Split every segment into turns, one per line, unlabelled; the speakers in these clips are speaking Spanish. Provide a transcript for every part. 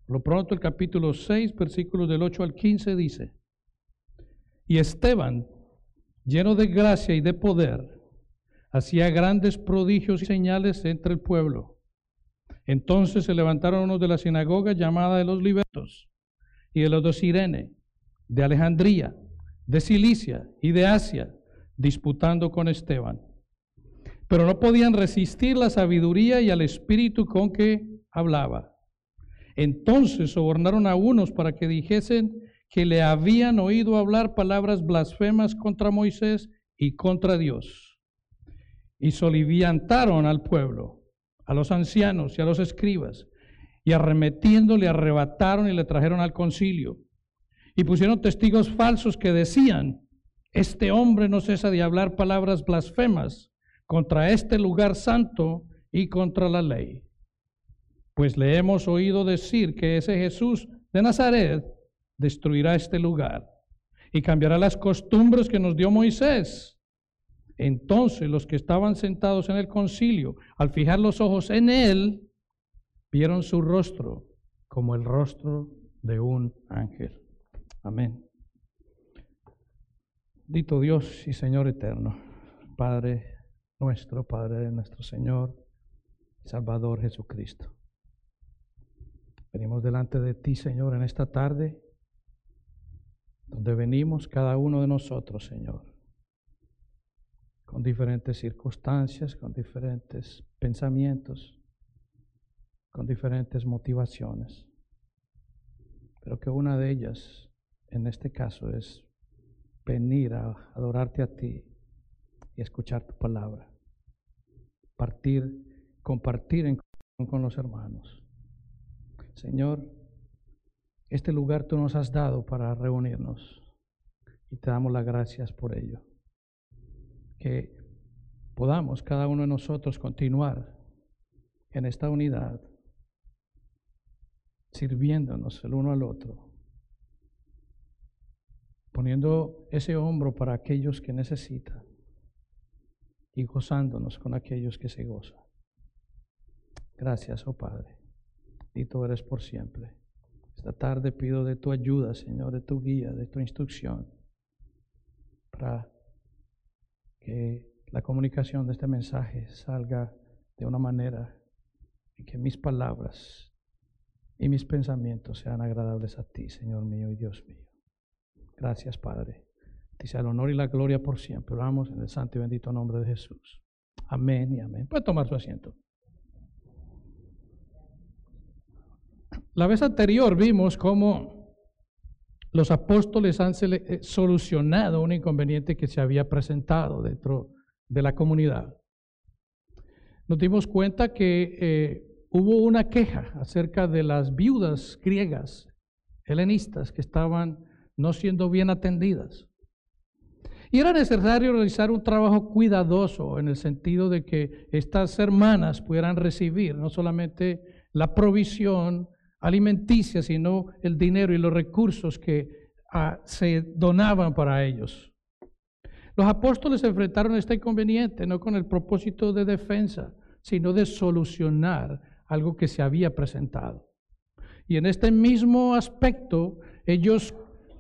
Por lo pronto el capítulo 6, versículos del 8 al 15 dice: y Esteban, lleno de gracia y de poder, hacía grandes prodigios y señales entre el pueblo. Entonces se levantaron unos de la sinagoga llamada de los libertos, y de los de Cirene, de Alejandría, de Cilicia y de Asia, disputando con Esteban. Pero no podían resistir la sabiduría y al espíritu con que hablaba. Entonces sobornaron a unos para que dijesen que le habían oído hablar palabras blasfemas contra Moisés y contra Dios. Y soliviantaron al pueblo, a los ancianos y a los escribas, y arremetiendo le arrebataron y le trajeron al concilio. Y pusieron testigos falsos que decían: este hombre no cesa de hablar palabras blasfemas contra este lugar santo y contra la ley. Pues le hemos oído decir que ese Jesús de Nazaret destruirá este lugar y cambiará las costumbres que nos dio Moisés. Entonces los que estaban sentados en el concilio, al fijar los ojos en él, vieron su rostro como el rostro de un ángel. Amén. Bendito Dios y Señor eterno, Padre de nuestro Señor y Salvador Jesucristo. Venimos delante de ti, Señor, en esta tarde, donde venimos cada uno de nosotros, Señor, con diferentes circunstancias, con diferentes pensamientos, con diferentes motivaciones, pero que una de ellas, en este caso, es venir a adorarte a ti y escuchar tu palabra, compartir en comunión con los hermanos. Señor, este lugar tú nos has dado para reunirnos y te damos las gracias por ello. Que podamos cada uno de nosotros continuar en esta unidad, sirviéndonos el uno al otro, poniendo ese hombro para aquellos que necesitan y gozándonos con aquellos que se gozan. Gracias, oh Padre, y tú eres por siempre. Esta tarde pido de tu ayuda, Señor, de tu guía, de tu instrucción, para que la comunicación de este mensaje salga de una manera en que mis palabras y mis pensamientos sean agradables a ti, Señor mío y Dios mío. Gracias, Padre. A ti sea el honor y la gloria por siempre. Oramos en el santo y bendito nombre de Jesús. Amén y amén. Puede tomar su asiento. La vez anterior vimos cómo los apóstoles han solucionado un inconveniente que se había presentado dentro de la comunidad. Nos dimos cuenta que hubo una queja acerca de las viudas griegas, helenistas, que estaban no siendo bien atendidas. Y era necesario realizar un trabajo cuidadoso en el sentido de que estas hermanas pudieran recibir no solamente la provisión alimenticia, sino el dinero y los recursos que se donaban para ellos. Los apóstoles se enfrentaron a este inconveniente no con el propósito de defensa, sino de solucionar algo que se había presentado. Y en este mismo aspecto, ellos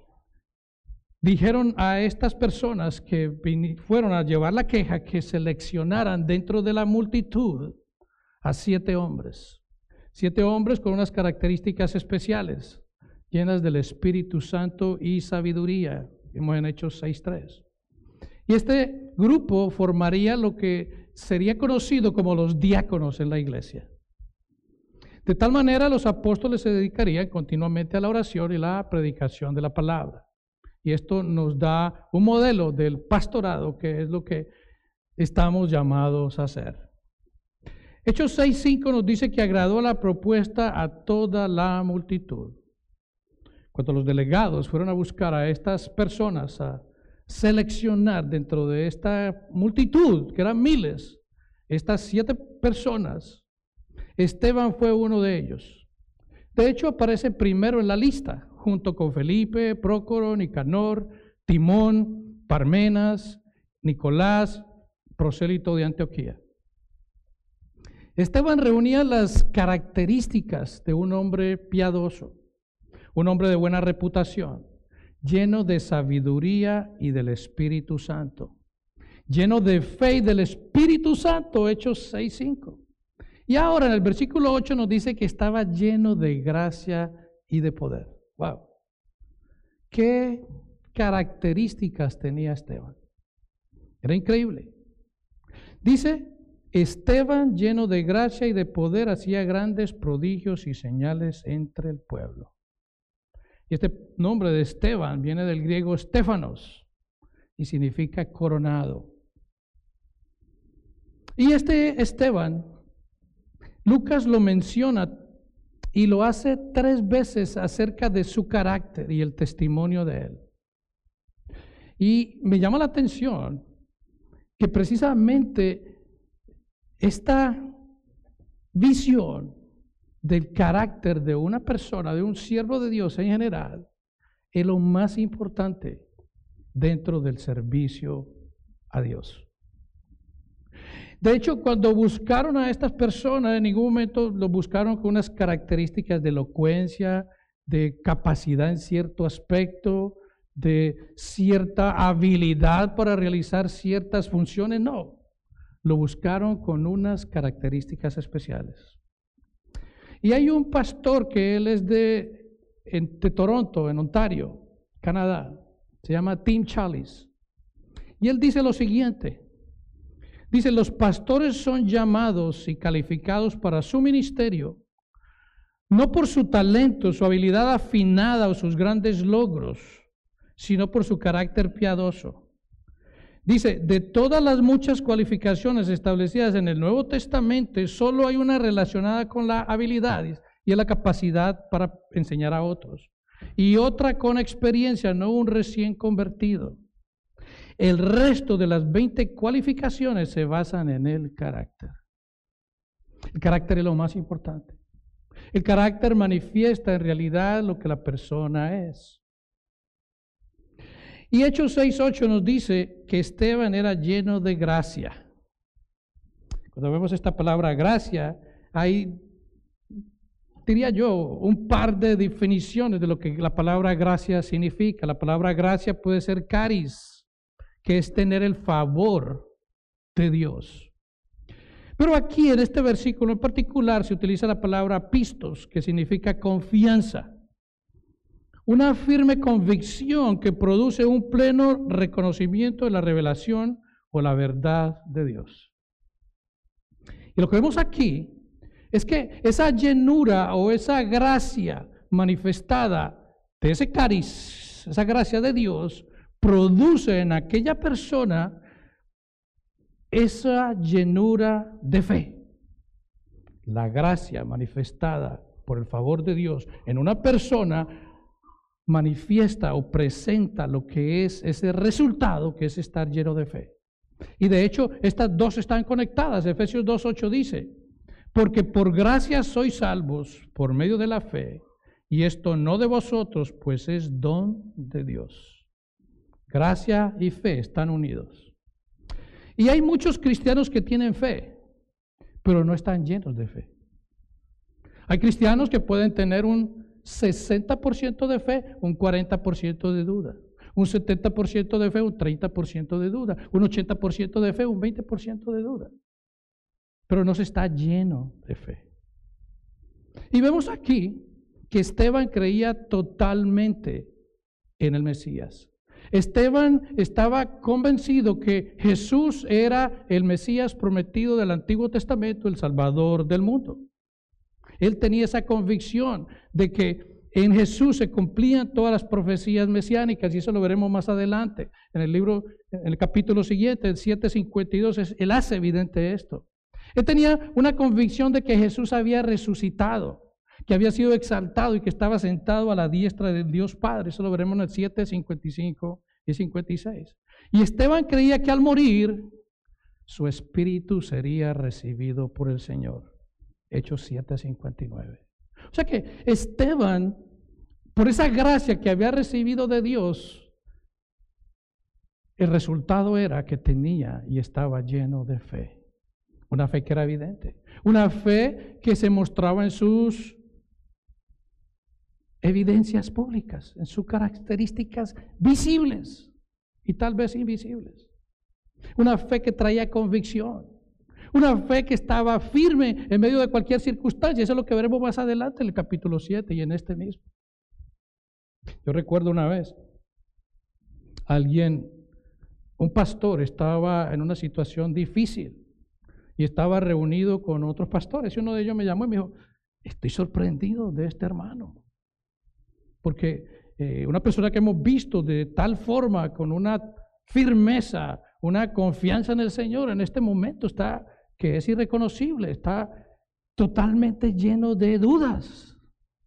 dijeron a estas personas que fueron a llevar la queja que seleccionaran dentro de la multitud a 7 hombres. 7 hombres con unas características especiales, llenas del Espíritu Santo y sabiduría. Vimos en Hechos 6:3. Y este grupo formaría lo que sería conocido como los diáconos en la iglesia. De tal manera, los apóstoles se dedicarían continuamente a la oración y la predicación de la palabra. Y esto nos da un modelo del pastorado, que es lo que estamos llamados a hacer. Hechos 6:5 nos dice que agradó la propuesta a toda la multitud. Cuando los delegados fueron a buscar a estas personas, a seleccionar dentro de esta multitud, que eran miles, estas 7 personas, Esteban fue uno de ellos. De hecho, aparece primero en la lista, junto con Felipe, Prócoro, Nicanor, Timón, Parmenas, Nicolás, prosélito de Antioquía. Esteban reunía las características de un hombre piadoso, un hombre de buena reputación, lleno de sabiduría y del Espíritu Santo, lleno de fe y del Espíritu Santo, Hechos 6:5. Y ahora en el versículo 8 nos dice que estaba lleno de gracia y de poder. ¡Wow! ¿Qué características tenía Esteban? Era increíble. Dice, Esteban, lleno de gracia y de poder, hacía grandes prodigios y señales entre el pueblo. Y este nombre de Esteban viene del griego Stefanos y significa coronado. Y este Esteban, Lucas lo menciona y lo hace 3 veces acerca de su carácter y el testimonio de él. Y me llama la atención que precisamente esta visión del carácter de una persona, de un siervo de Dios en general, es lo más importante dentro del servicio a Dios. De hecho, cuando buscaron a estas personas, en ningún momento lo buscaron con unas características de elocuencia, de capacidad en cierto aspecto, de cierta habilidad para realizar ciertas funciones. No, lo buscaron con unas características especiales. Y hay un pastor que él es de Toronto, en Ontario, Canadá. Se llama Tim Challies. Y él dice lo siguiente. Dice, los pastores son llamados y calificados para su ministerio, no por su talento, su habilidad afinada o sus grandes logros, sino por su carácter piadoso. Dice, de todas las muchas cualificaciones establecidas en el Nuevo Testamento, solo hay una relacionada con la habilidad y es la capacidad para enseñar a otros. Y otra con experiencia, no un recién convertido. El resto de las 20 cualificaciones se basan en el carácter. El carácter es lo más importante. El carácter manifiesta en realidad lo que la persona es. Y Hechos 6:8 nos dice que Esteban era lleno de gracia. Cuando vemos esta palabra gracia, hay, diría yo, un par de definiciones de lo que la palabra gracia significa. La palabra gracia puede ser charis, que es tener el favor de Dios. Pero aquí en este versículo en particular se utiliza la palabra pistos, que significa confianza. Una firme convicción que produce un pleno reconocimiento de la revelación o la verdad de Dios. Y lo que vemos aquí es que esa llenura o esa gracia manifestada de ese cariz, esa gracia de Dios, produce en aquella persona esa llenura de fe. La gracia manifestada por el favor de Dios en una persona manifiesta o presenta lo que es ese resultado, que es estar lleno de fe. Y de hecho, estas dos están conectadas. Efesios 2:8 dice, porque por gracia sois salvos por medio de la fe, y esto no de vosotros, pues es don de Dios. Gracia y fe están unidos. Y hay muchos cristianos que tienen fe, pero no están llenos de fe. Hay cristianos que pueden tener un 60% de fe, un 40% de duda, un 70% de fe, un 30% de duda, un 80% de fe, un 20% de duda. Pero no se está lleno de fe. Y vemos aquí que Esteban creía totalmente en el Mesías. Esteban estaba convencido que Jesús era el Mesías prometido del Antiguo Testamento, el Salvador del mundo. Él tenía esa convicción de que en Jesús se cumplían todas las profecías mesiánicas, y eso lo veremos más adelante. En el libro, en el capítulo siguiente, el 7:52, él hace evidente esto. Él tenía una convicción de que Jesús había resucitado, que había sido exaltado y que estaba sentado a la diestra del Dios Padre. Eso lo veremos en el 7:55 y 56. Y Esteban creía que al morir, su espíritu sería recibido por el Señor. Hechos 7:59. O sea que Esteban, por esa gracia que había recibido de Dios, el resultado era que tenía y estaba lleno de fe. Una fe que era evidente. Una fe que se mostraba en sus evidencias públicas, en sus características visibles y tal vez invisibles. Una fe que traía convicción. Una fe que estaba firme en medio de cualquier circunstancia. Eso es lo que veremos más adelante en el capítulo 7 y en este mismo. Yo recuerdo una vez, un pastor estaba en una situación difícil y estaba reunido con otros pastores. Y uno de ellos me llamó y me dijo, estoy sorprendido de este hermano. Porque una persona que hemos visto de tal forma, con una firmeza, una confianza en el Señor, en este momento está, que es irreconocible, está totalmente lleno de dudas.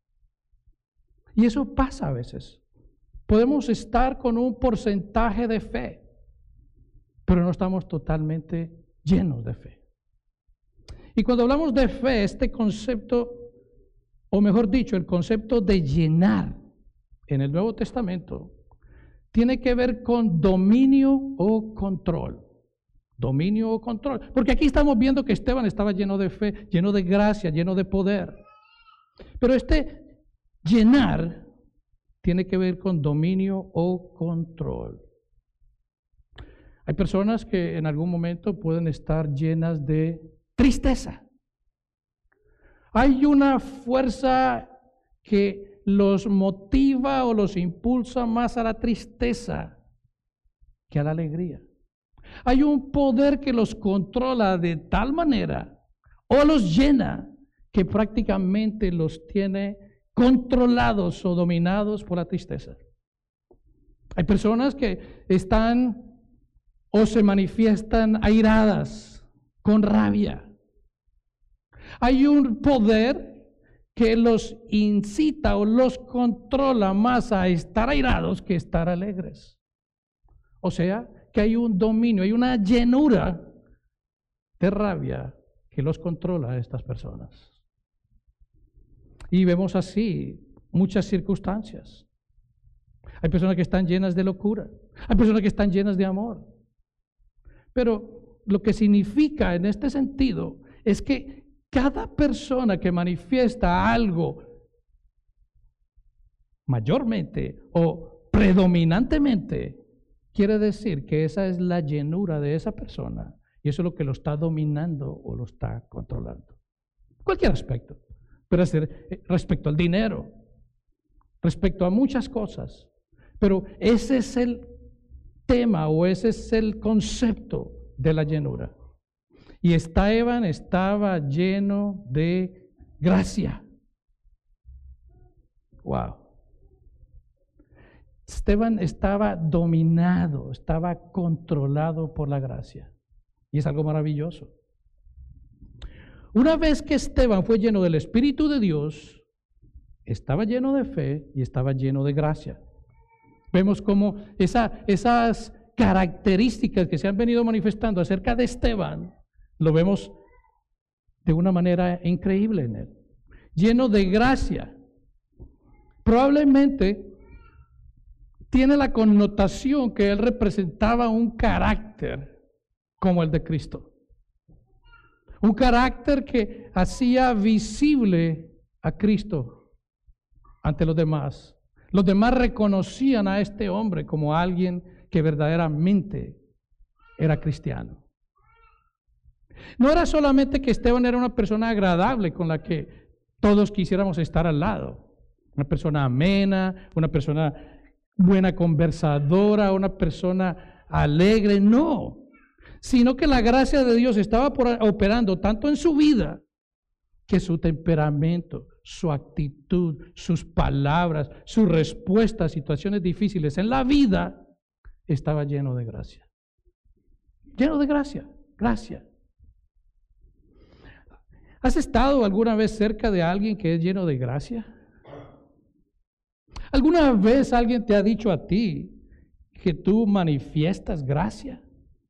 Y eso pasa a veces. Podemos estar con un porcentaje de fe, pero no estamos totalmente llenos de fe. Y cuando hablamos de fe, este concepto, o mejor dicho, el concepto de llenar en el Nuevo Testamento, tiene que ver con dominio o control. Dominio o control. Porque aquí estamos viendo que Esteban estaba lleno de fe, lleno de gracia, lleno de poder. Pero este llenar tiene que ver con dominio o control. Hay personas que en algún momento pueden estar llenas de tristeza. Hay una fuerza que los motiva o los impulsa más a la tristeza que a la alegría. Hay un poder que los controla de tal manera o los llena que prácticamente los tiene controlados o dominados por la tristeza. Hay personas que están o se manifiestan airadas, con rabia. Hay un poder que los incita o los controla más a estar airados que estar alegres. O sea, que hay un dominio, hay una llenura de rabia que los controla a estas personas. Y vemos así muchas circunstancias. Hay personas que están llenas de locura, hay personas que están llenas de amor. Pero lo que significa en este sentido es que cada persona que manifiesta algo mayormente o predominantemente, quiere decir que esa es la llenura de esa persona y eso es lo que lo está dominando o lo está controlando. Cualquier aspecto. Puede ser respecto al dinero, respecto a muchas cosas. Pero ese es el tema o ese es el concepto de la llenura. Y Esteban estaba lleno de gracia. Wow. Esteban estaba dominado, estaba controlado por la gracia. Y es algo maravilloso. Una vez que Esteban fue lleno del Espíritu de Dios, estaba lleno de fe y estaba lleno de gracia. Vemos cómo esas características que se han venido manifestando acerca de Esteban, lo vemos de una manera increíble en él. Lleno de gracia. Probablemente tiene la connotación que él representaba un carácter como el de Cristo. Un carácter que hacía visible a Cristo ante los demás. Los demás reconocían a este hombre como alguien que verdaderamente era cristiano. No era solamente que Esteban era una persona agradable con la que todos quisiéramos estar al lado. Una persona amena, una persona buena conversadora, una persona alegre. No. Sino que la gracia de Dios estaba operando tanto en su vida que su temperamento, su actitud, sus palabras, su respuesta a situaciones difíciles en la vida estaba lleno de gracia. Lleno de gracia, gracia. ¿Has estado alguna vez cerca de alguien que es lleno de gracia? ¿Alguna vez alguien te ha dicho a ti que tú manifiestas gracia?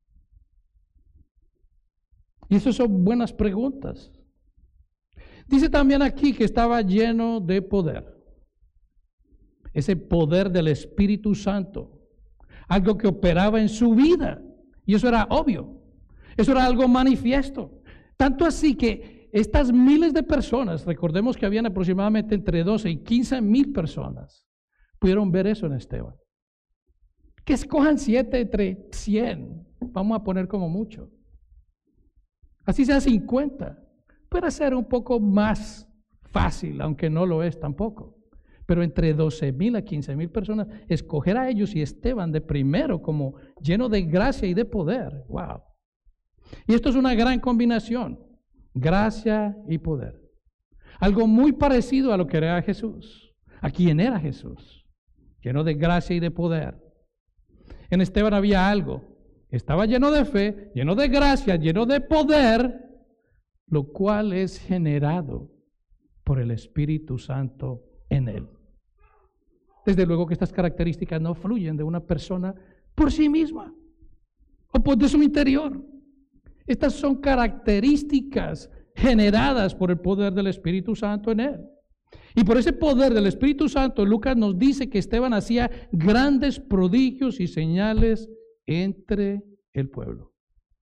Y esas son buenas preguntas. Dice también aquí que estaba lleno de poder. Ese poder del Espíritu Santo. Algo que operaba en su vida. Y eso era obvio. Eso era algo manifiesto. Tanto así que estas miles de personas, recordemos que habían aproximadamente entre 12 y 15,000 personas, pudieron ver eso en Esteban. Que escojan 7 entre 100, vamos a poner como mucho. Así sea 50, puede ser un poco más fácil, aunque no lo es tampoco. Pero entre 12,000 a 15,000 personas, escoger a ellos y Esteban de primero como lleno de gracia y de poder. ¡Wow! Y esto es una gran combinación, gracia y poder. Algo muy parecido a lo que era Jesús, a quien era Jesús, lleno de gracia y de poder. En Esteban había algo, estaba lleno de fe, lleno de gracia, lleno de poder, lo cual es generado por el Espíritu Santo en él. Desde luego que estas características no fluyen de una persona por sí misma o por de su interior. Estas son características generadas por el poder del Espíritu Santo en él. Y por ese poder del Espíritu Santo, Lucas nos dice que Esteban hacía grandes prodigios y señales entre el pueblo.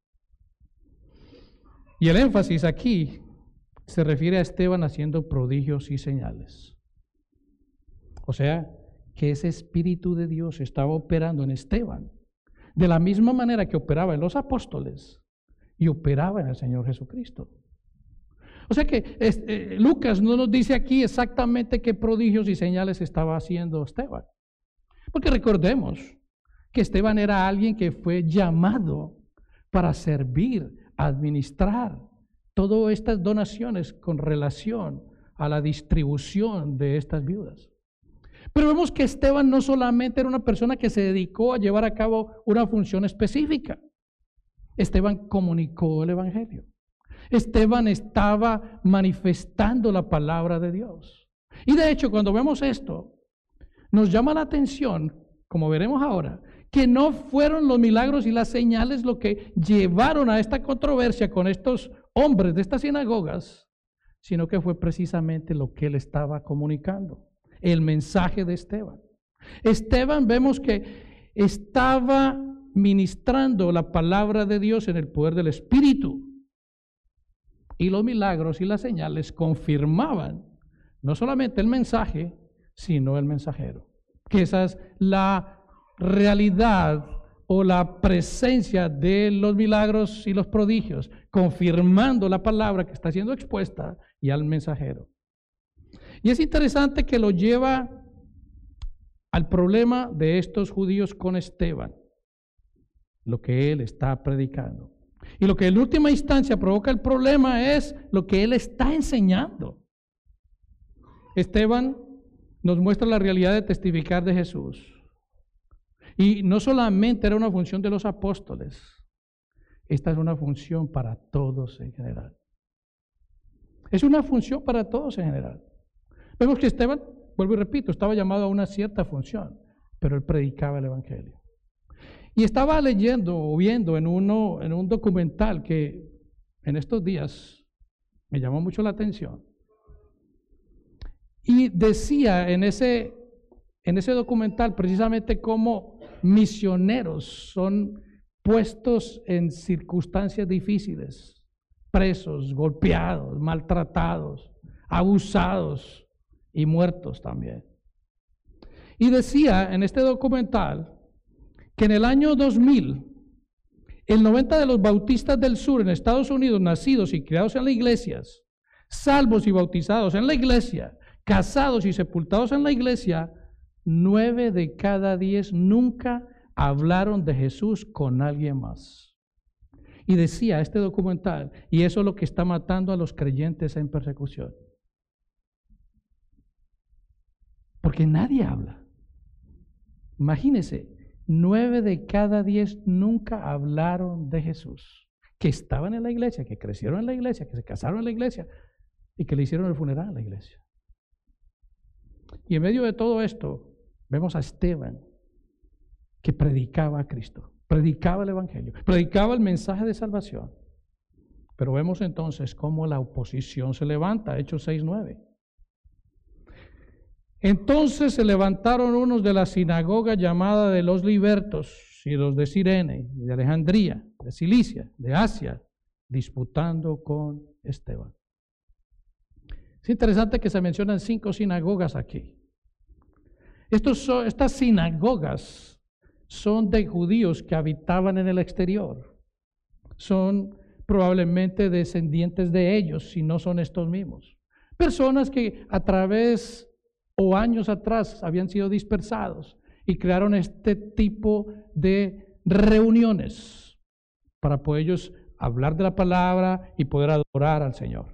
Y el énfasis aquí se refiere a Esteban haciendo prodigios y señales. O sea, que ese Espíritu de Dios estaba operando en Esteban, de la misma manera que operaba en los apóstoles y operaba en el Señor Jesucristo. O sea que Lucas no nos dice aquí exactamente qué prodigios y señales estaba haciendo Esteban. Porque recordemos que Esteban era alguien que fue llamado para servir, administrar todas estas donaciones con relación a la distribución de estas viudas. Pero vemos que Esteban no solamente era una persona que se dedicó a llevar a cabo una función específica. Esteban comunicó el Evangelio. Esteban estaba manifestando la palabra de Dios. Y de hecho, cuando vemos esto, nos llama la atención, como veremos ahora, que no fueron los milagros y las señales lo que llevaron a esta controversia con estos hombres de estas sinagogas, sino que fue precisamente lo que él estaba comunicando, el mensaje de Esteban. Esteban vemos que estaba ministrando la palabra de Dios en el poder del Espíritu. Y los milagros y las señales confirmaban no solamente el mensaje, sino el mensajero. Que esa es la realidad o la presencia de los milagros y los prodigios, confirmando la palabra que está siendo expuesta y al mensajero. Y es interesante que lo lleva al problema de estos judíos con Esteban, lo que él está predicando. Y lo que en última instancia provoca el problema es lo que él está enseñando. Esteban nos muestra la realidad de testificar de Jesús. Y no solamente era una función de los apóstoles, esta es una función para todos en general. Es una función para todos en general. Vemos que Esteban, vuelvo y repito, estaba llamado a una cierta función, pero él predicaba el Evangelio. Y estaba leyendo o viendo en un documental que en estos días me llamó mucho la atención. Y decía en ese documental precisamente cómo misioneros son puestos en circunstancias difíciles, presos, golpeados, maltratados, abusados y muertos también. Y decía en este documental que en el año 2000, el 90% de los bautistas del sur en Estados Unidos, nacidos y criados en las iglesias, salvos y bautizados en la iglesia, casados y sepultados en la iglesia, 9 de cada 10 nunca hablaron de Jesús con alguien más. Y decía este documental, y eso es lo que está matando a los creyentes en persecución. Porque nadie habla. Imagínense, 9 de cada 10 nunca hablaron de Jesús, que estaban en la iglesia, que crecieron en la iglesia, que se casaron en la iglesia y que le hicieron el funeral en la iglesia. Y en medio de todo esto, vemos a Esteban que predicaba a Cristo, predicaba el Evangelio, predicaba el mensaje de salvación. Pero vemos entonces cómo la oposición se levanta, Hechos 6:9. Entonces se levantaron unos de la sinagoga llamada de los libertos y los de Cirene, y de Alejandría, de Cilicia, de Asia, disputando con Esteban. Es interesante que se mencionan 5 sinagogas aquí. Estas sinagogas son de judíos que habitaban en el exterior. Son probablemente descendientes de ellos, si no son estos mismos. Personas que a través o años atrás habían sido dispersados y crearon este tipo de reuniones para poder ellos hablar de la palabra y poder adorar al Señor.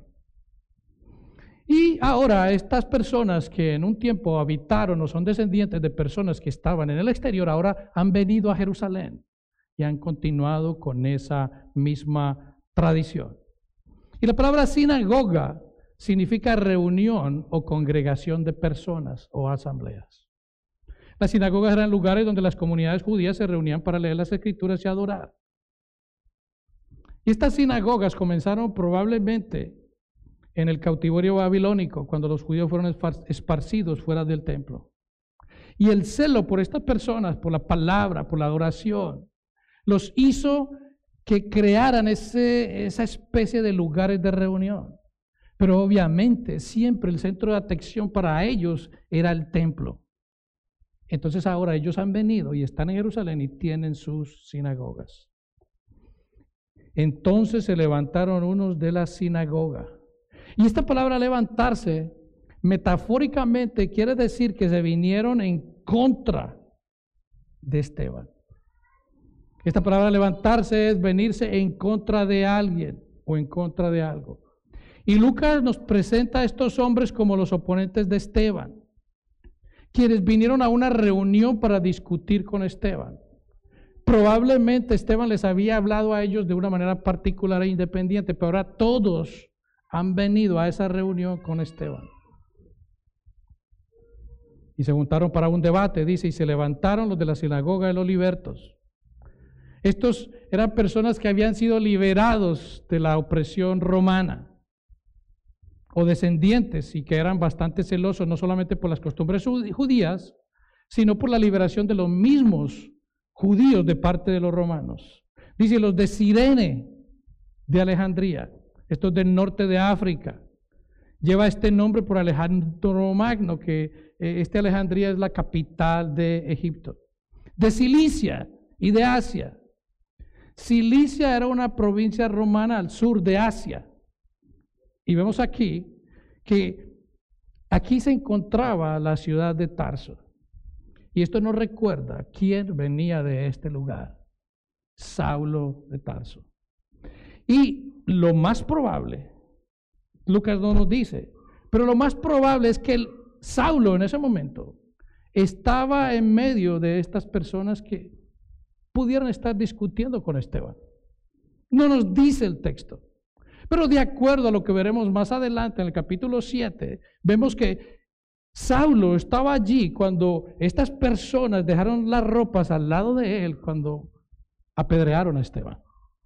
Y ahora estas personas que en un tiempo habitaron o son descendientes de personas que estaban en el exterior, ahora han venido a Jerusalén y han continuado con esa misma tradición. Y la palabra sinagoga significa reunión o congregación de personas o asambleas. Las sinagogas eran lugares donde las comunidades judías se reunían para leer las escrituras y adorar. Y estas sinagogas comenzaron probablemente en el cautiverio babilónico, cuando los judíos fueron esparcidos fuera del templo. Y el celo por estas personas, por la palabra, por la adoración, los hizo que crearan esa especie de lugares de reunión. Pero obviamente siempre el centro de atención para ellos era el templo. Entonces ahora ellos han venido y están en Jerusalén y tienen sus sinagogas. Entonces se levantaron unos de la sinagoga. Y esta palabra levantarse, metafóricamente quiere decir que se vinieron en contra de Esteban. Esta palabra levantarse es venirse en contra de alguien o en contra de algo. Y Lucas nos presenta a estos hombres como los oponentes de Esteban, quienes vinieron a una reunión para discutir con Esteban. Probablemente Esteban les había hablado a ellos de una manera particular e independiente, pero ahora todos han venido a esa reunión con Esteban. Y se juntaron para un debate, dice, y se levantaron los de la sinagoga de los libertos. Estos eran personas que habían sido liberados de la opresión romana, o descendientes, y que eran bastante celosos, no solamente por las costumbres judías, sino por la liberación de los mismos judíos de parte de los romanos. Dice, los de Cirene, de Alejandría, estos del norte de África. Lleva este nombre por Alejandro Magno, que Alejandría es la capital de Egipto. De Cilicia y de Asia. Cilicia era una provincia romana al sur de Asia. Y vemos aquí que aquí se encontraba la ciudad de Tarso. Y esto nos recuerda quién venía de este lugar. Saulo de Tarso. Y lo más probable, Lucas no nos dice, pero lo más probable es que Saulo en ese momento estaba en medio de estas personas que pudieran estar discutiendo con Esteban. No nos dice el texto. Pero de acuerdo a lo que veremos más adelante en el capítulo 7, vemos que Saulo estaba allí cuando estas personas dejaron las ropas al lado de él cuando apedrearon a Esteban.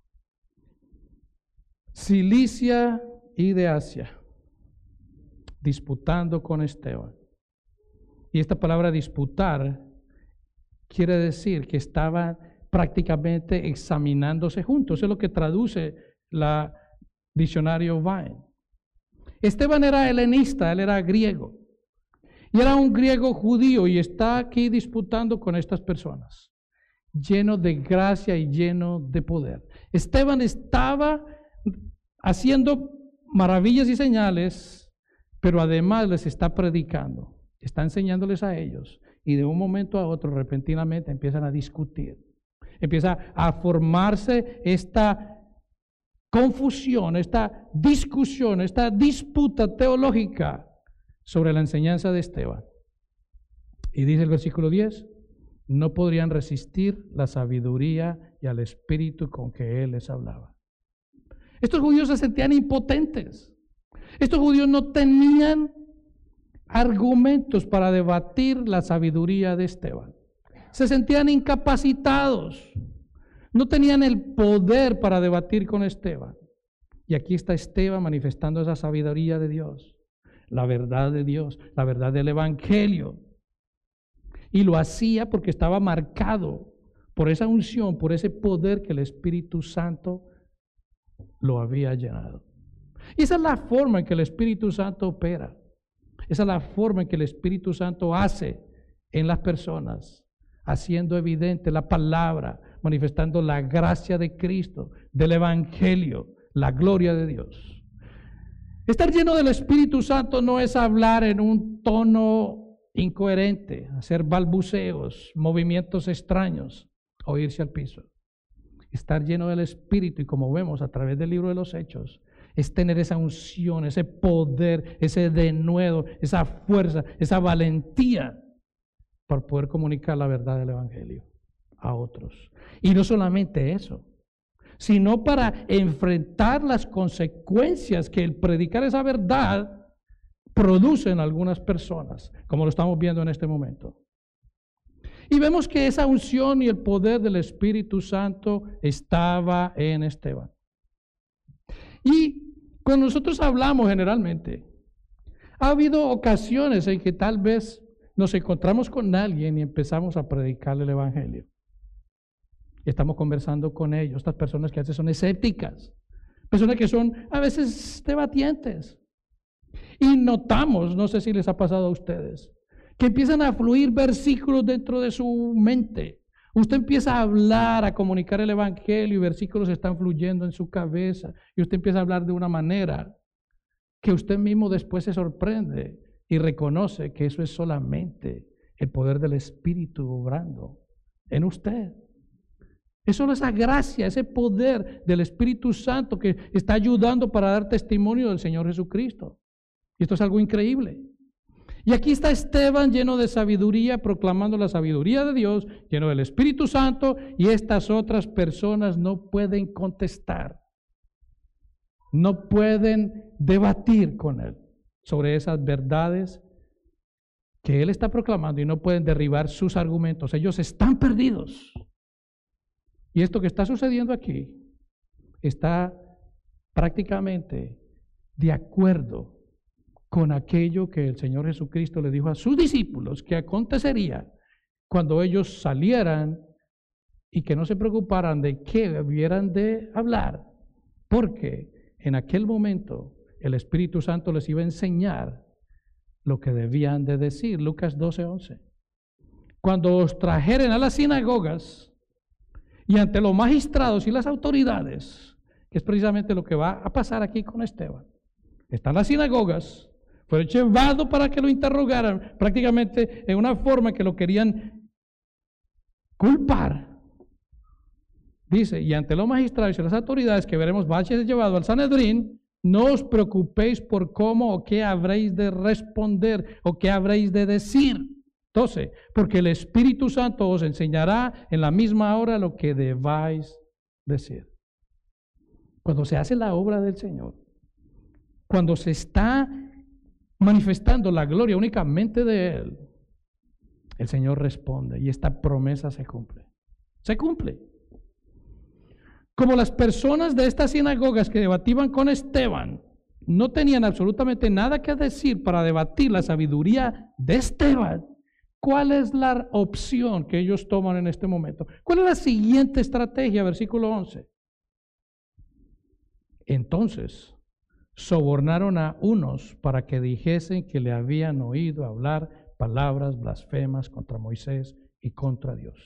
Cilicia y de Asia, disputando con Esteban. Y esta palabra disputar quiere decir que estaban prácticamente examinándose juntos. Eso es lo que traduce la diccionario Vine. Esteban era helenista, él era griego. Y era un griego judío y está aquí disputando con estas personas, lleno de gracia y lleno de poder. Esteban estaba haciendo maravillas y señales, pero además les está predicando, está enseñándoles a ellos. Y de un momento a otro, repentinamente, empiezan a discutir. Empieza a formarse esta confusión, esta discusión, esta disputa teológica sobre la enseñanza de Esteban. Y dice el versículo 10, no podrían resistir la sabiduría y al espíritu con que él les hablaba. Estos judíos se sentían impotentes. Estos judíos no tenían argumentos para debatir la sabiduría de Esteban. Se sentían incapacitados. No tenían el poder para debatir con Esteban. Y aquí está Esteban manifestando esa sabiduría de Dios, la verdad de Dios, la verdad del Evangelio. Y lo hacía porque estaba marcado por esa unción, por ese poder que el Espíritu Santo lo había llenado. Y esa es la forma en que el Espíritu Santo opera. Esa es la forma en que el Espíritu Santo hace en las personas, haciendo evidente la palabra, manifestando la gracia de Cristo, del Evangelio, la gloria de Dios. Estar lleno del Espíritu Santo no es hablar en un tono incoherente, hacer balbuceos, movimientos extraños o irse al piso. Estar lleno del Espíritu, y como vemos a través del libro de los Hechos, es tener esa unción, ese poder, ese denuedo, esa fuerza, esa valentía para poder comunicar la verdad del Evangelio a otros. Y no solamente eso, sino para enfrentar las consecuencias que el predicar esa verdad produce en algunas personas, como lo estamos viendo en este momento. Y vemos que esa unción y el poder del Espíritu Santo estaba en Esteban. Y cuando nosotros hablamos generalmente, ha habido ocasiones en que tal vez nos encontramos con alguien y empezamos a predicarle el Evangelio. Estamos conversando con ellos, estas personas que a veces son escépticas, personas que son a veces debatientes. Y notamos, no sé si les ha pasado a ustedes, que empiezan a fluir versículos dentro de su mente. Usted empieza a hablar, a comunicar el Evangelio y versículos están fluyendo en su cabeza. Y usted empieza a hablar de una manera que usted mismo después se sorprende y reconoce que eso es solamente el poder del Espíritu obrando en usted. Es solo esa gracia, ese poder del Espíritu Santo que está ayudando para dar testimonio del Señor Jesucristo. Y esto es algo increíble. Y aquí está Esteban lleno de sabiduría, proclamando la sabiduría de Dios, lleno del Espíritu Santo, y estas otras personas no pueden contestar, no pueden debatir con él sobre esas verdades que él está proclamando y no pueden derribar sus argumentos. Ellos están perdidos. Y esto que está sucediendo aquí está prácticamente de acuerdo con aquello que el Señor Jesucristo le dijo a sus discípulos que acontecería cuando ellos salieran y que no se preocuparan de qué debieran de hablar, porque en aquel momento el Espíritu Santo les iba a enseñar lo que debían de decir. Lucas 12:11. Cuando os trajeren a las sinagogas y ante los magistrados y las autoridades, que es precisamente lo que va a pasar aquí con Esteban. Están las sinagogas, fue llevado para que lo interrogaran, prácticamente en una forma que lo querían culpar. Dice, y ante los magistrados y las autoridades que veremos va a ser llevado al Sanedrín, no os preocupéis por cómo o qué habréis de responder o qué habréis de decir. 12, porque el Espíritu Santo os enseñará en la misma hora lo que debáis decir. Cuando se hace la obra del Señor, cuando se está manifestando la gloria únicamente de Él, el Señor responde y esta promesa se cumple. Se cumple. Como las personas de estas sinagogas que debatían con Esteban no tenían absolutamente nada que decir para debatir la sabiduría de Esteban, ¿cuál es la opción que ellos toman en este momento? ¿Cuál es la siguiente estrategia? Versículo 11. Entonces sobornaron a unos para que dijesen que le habían oído hablar palabras blasfemas contra Moisés y contra Dios.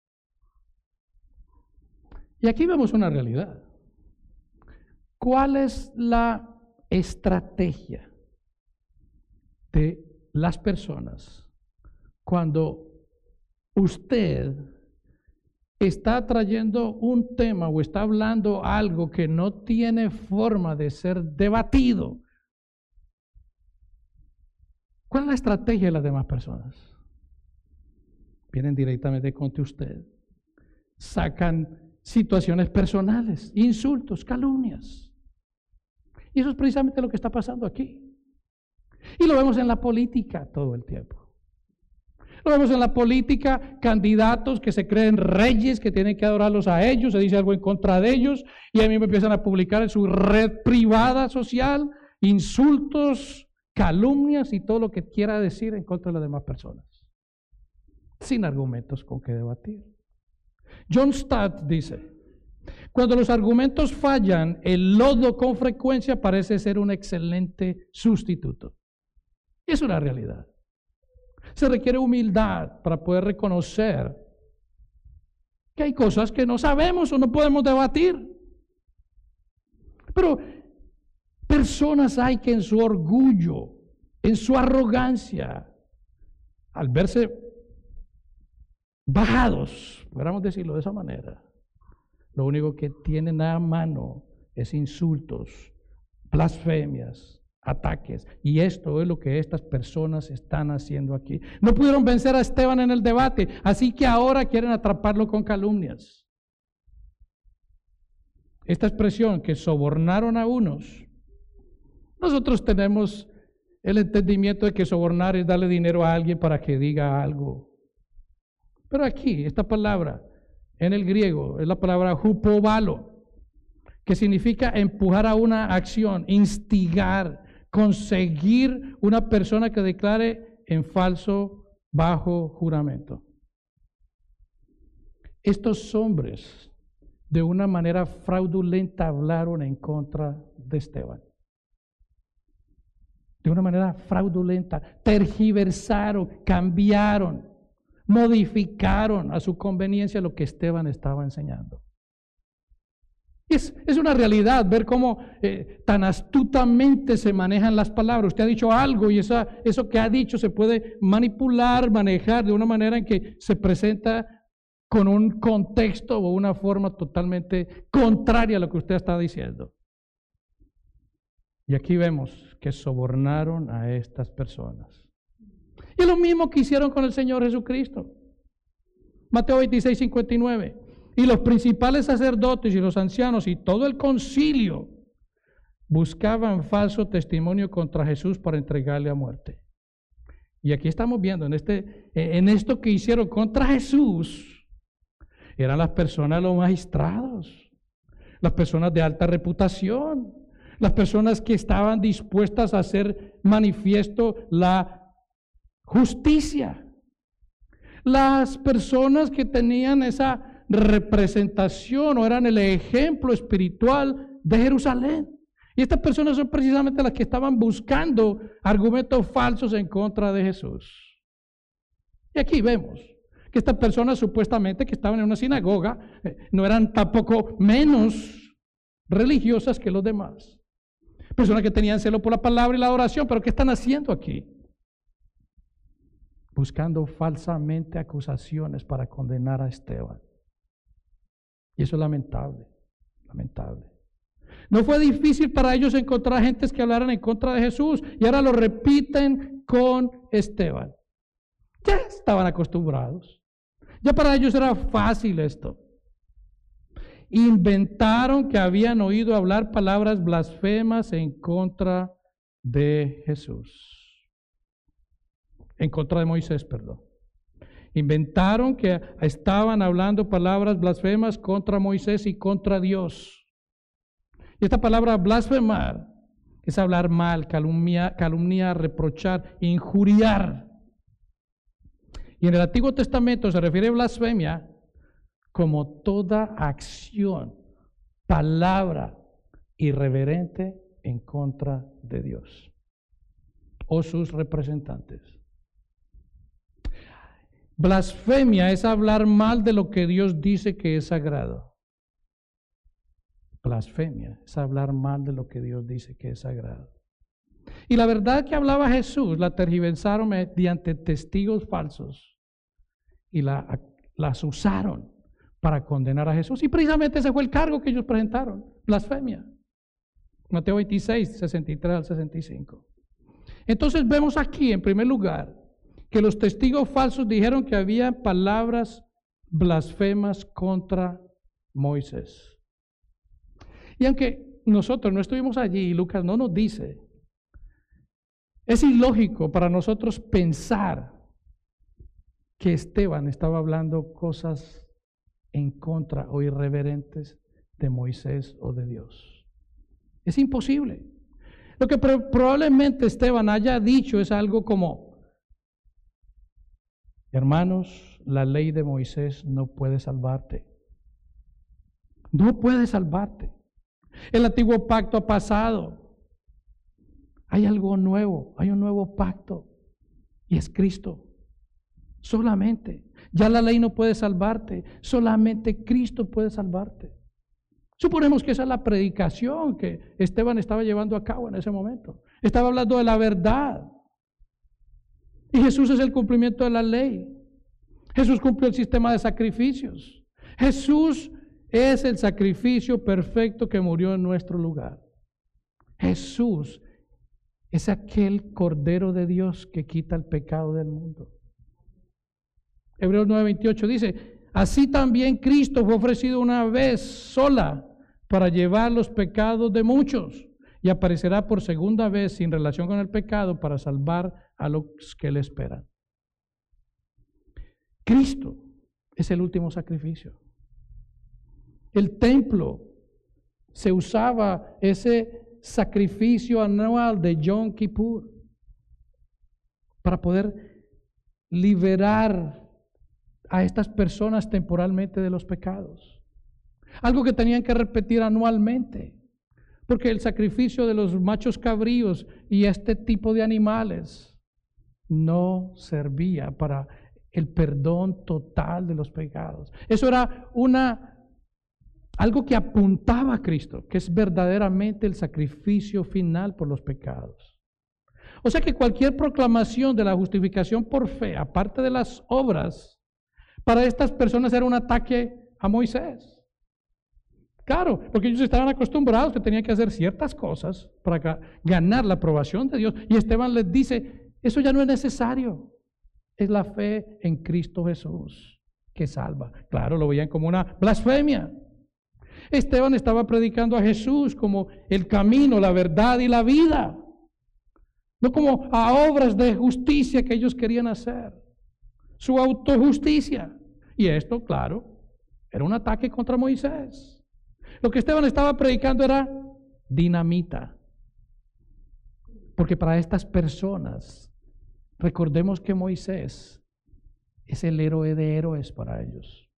Y aquí vemos una realidad. ¿Cuál es la estrategia de las personas cuando usted está trayendo un tema o está hablando algo que no tiene forma de ser debatido? ¿Cuál es la estrategia de las demás personas? Vienen directamente contra usted, sacan situaciones personales, insultos, calumnias. Y eso es precisamente lo que está pasando aquí. Y lo vemos en la política todo el tiempo. Lo vemos en la política, candidatos que se creen reyes, que tienen que adorarlos a ellos, se dice algo en contra de ellos, y a mí me empiezan a publicar en su red privada social insultos, calumnias y todo lo que quiera decir en contra de las demás personas, sin argumentos con que debatir. John Stott dice, Cuando los argumentos fallan, el lodo con frecuencia parece ser un excelente sustituto. Es una realidad. Se requiere humildad para poder reconocer que hay cosas que no sabemos o no podemos debatir. Pero personas hay que en su orgullo, en su arrogancia, al verse bajados, podríamos decirlo de esa manera, lo único que tienen a mano es insultos, blasfemias, ataques. Y esto es lo que estas personas están haciendo aquí. No pudieron vencer a Esteban en el debate, así que ahora quieren atraparlo con calumnias. Esta expresión que sobornaron a unos, nosotros tenemos el entendimiento de que sobornar es darle dinero a alguien para que diga algo. Pero aquí, esta palabra en el griego es la palabra hupobalo, que significa empujar a una acción, instigar, conseguir una persona que declare en falso bajo juramento. Estos hombres de una manera fraudulenta hablaron en contra de Esteban. De una manera fraudulenta, tergiversaron, cambiaron, modificaron a su conveniencia lo que Esteban estaba enseñando. Es una realidad ver cómo tan astutamente se manejan las palabras. Usted ha dicho algo y eso que ha dicho se puede manipular, manejar de una manera en que se presenta con un contexto o una forma totalmente contraria a lo que usted está diciendo. Y aquí vemos que sobornaron a estas personas. Y es lo mismo que hicieron con el Señor Jesucristo. Mateo 26, 59. Y los principales sacerdotes y los ancianos y todo el concilio buscaban falso testimonio contra Jesús para entregarle a muerte. Y aquí estamos viendo en esto que hicieron contra Jesús, eran las personas, los magistrados, las personas de alta reputación, las personas que estaban dispuestas a hacer manifiesto la justicia, las personas que tenían esa representación o eran el ejemplo espiritual de Jerusalén. Y estas personas son precisamente las que estaban buscando argumentos falsos en contra de Jesús. Y aquí vemos que estas personas supuestamente que estaban en una sinagoga no eran tampoco menos religiosas que los demás. Personas que tenían celo por la palabra y la adoración, pero ¿qué están haciendo aquí? Buscando falsamente acusaciones para condenar a Esteban. Y eso es lamentable, lamentable. No fue difícil para ellos encontrar gentes que hablaran en contra de Jesús y ahora lo repiten con Esteban. Ya estaban acostumbrados. Ya para ellos era fácil esto. Inventaron que habían oído hablar palabras blasfemas en contra de Jesús. En contra de Moisés, perdón. Inventaron que estaban hablando palabras blasfemas contra Moisés y contra Dios. Y esta palabra blasfemar es hablar mal, calumniar, reprochar, injuriar. Y en el Antiguo Testamento se refiere a blasfemia como toda acción, palabra irreverente en contra de Dios o sus representantes. Blasfemia es hablar mal de lo que Dios dice que es sagrado. Blasfemia es hablar mal de lo que Dios dice que es sagrado. Y la verdad que hablaba Jesús la tergiversaron mediante testigos falsos y las usaron para condenar a Jesús. Y precisamente ese fue el cargo que ellos presentaron, blasfemia. Mateo 26, 63 al 65. Entonces vemos aquí, en primer lugar, que los testigos falsos dijeron que había palabras blasfemas contra Moisés. Y aunque nosotros no estuvimos allí y Lucas no nos dice, es ilógico para nosotros pensar que Esteban estaba hablando cosas en contra o irreverentes de Moisés o de Dios. Es imposible. Lo que probablemente Esteban haya dicho es algo como: hermanos, la ley de Moisés no puede salvarte. No puede salvarte. El antiguo pacto ha pasado. Hay algo nuevo, hay un nuevo pacto y es Cristo. Solamente. Ya la ley no puede salvarte, solamente Cristo puede salvarte. Suponemos que esa es la predicación que Esteban estaba llevando a cabo en ese momento. Estaba hablando de la verdad. Y Jesús es el cumplimiento de la ley. Jesús cumplió el sistema de sacrificios. Jesús es el sacrificio perfecto que murió en nuestro lugar. Jesús es aquel Cordero de Dios que quita el pecado del mundo. Hebreos 9:28 dice, así también Cristo fue ofrecido una vez sola para llevar los pecados de muchos y aparecerá por segunda vez sin relación con el pecado para salvar a los que le esperan. Cristo es el último sacrificio. El templo se usaba ese sacrificio anual de Yom Kippur para poder liberar a estas personas temporalmente de los pecados. Algo que tenían que repetir anualmente, porque el sacrificio de los machos cabríos y este tipo de animales no servía para el perdón total de los pecados. Eso era algo que apuntaba a Cristo, que es verdaderamente el sacrificio final por los pecados. O sea que cualquier proclamación de la justificación por fe, aparte de las obras, para estas personas era un ataque a Moisés. Claro, porque ellos estaban acostumbrados que tenían que hacer ciertas cosas para ganar la aprobación de Dios. Y Esteban les dice, eso ya no es necesario. Es la fe en Cristo Jesús que salva. Claro, lo veían como una blasfemia. Esteban estaba predicando a Jesús como el camino, la verdad y la vida. No como a obras de justicia que ellos querían hacer. Su autojusticia. Y esto, claro, era un ataque contra Moisés. Lo que Esteban estaba predicando era dinamita. Porque para estas personas, recordemos que Moisés es el héroe de héroes para ellos.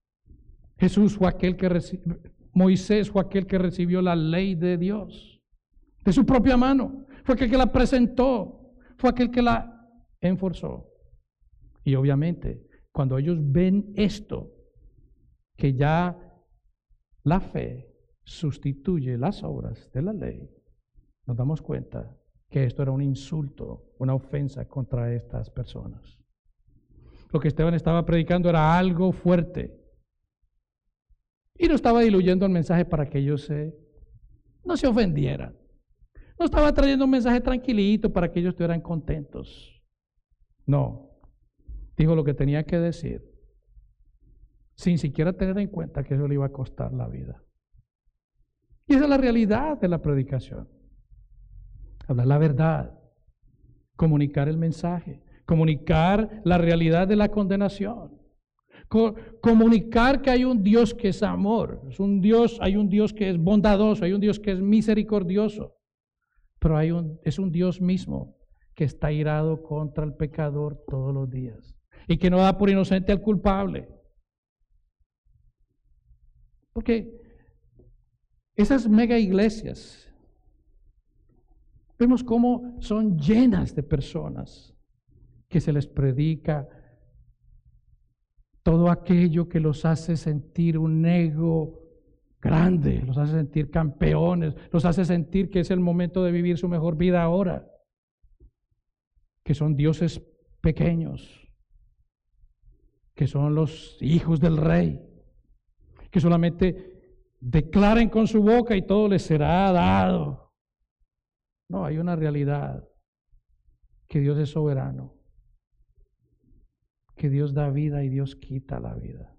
Moisés fue aquel que recibió la ley de Dios de su propia mano. Fue aquel que la presentó. Fue aquel que la enforzó. Y obviamente, cuando ellos ven esto, que ya la fe sustituye las obras de la ley, nos damos cuenta que esto era un insulto, una ofensa contra estas personas. Lo que Esteban estaba predicando era algo fuerte. Y no estaba diluyendo el mensaje para que ellos no se ofendieran. No estaba trayendo un mensaje tranquilito para que ellos estuvieran contentos. No. Dijo lo que tenía que decir, sin siquiera tener en cuenta que eso le iba a costar la vida. Y esa es la realidad de la predicación. Hablar la verdad, comunicar el mensaje, comunicar la realidad de la condenación, comunicar que hay un Dios que es amor, hay un Dios que es bondadoso, hay un Dios que es misericordioso, pero es un Dios mismo que está irado contra el pecador todos los días y que no da por inocente al culpable. Porque esas mega iglesias, vemos cómo son llenas de personas que se les predica todo aquello que los hace sentir un ego grande, los hace sentir campeones, los hace sentir que es el momento de vivir su mejor vida ahora, que son dioses pequeños, que son los hijos del rey, que solamente declaren con su boca y todo les será dado. No, hay una realidad, que Dios es soberano, que Dios da vida y Dios quita la vida.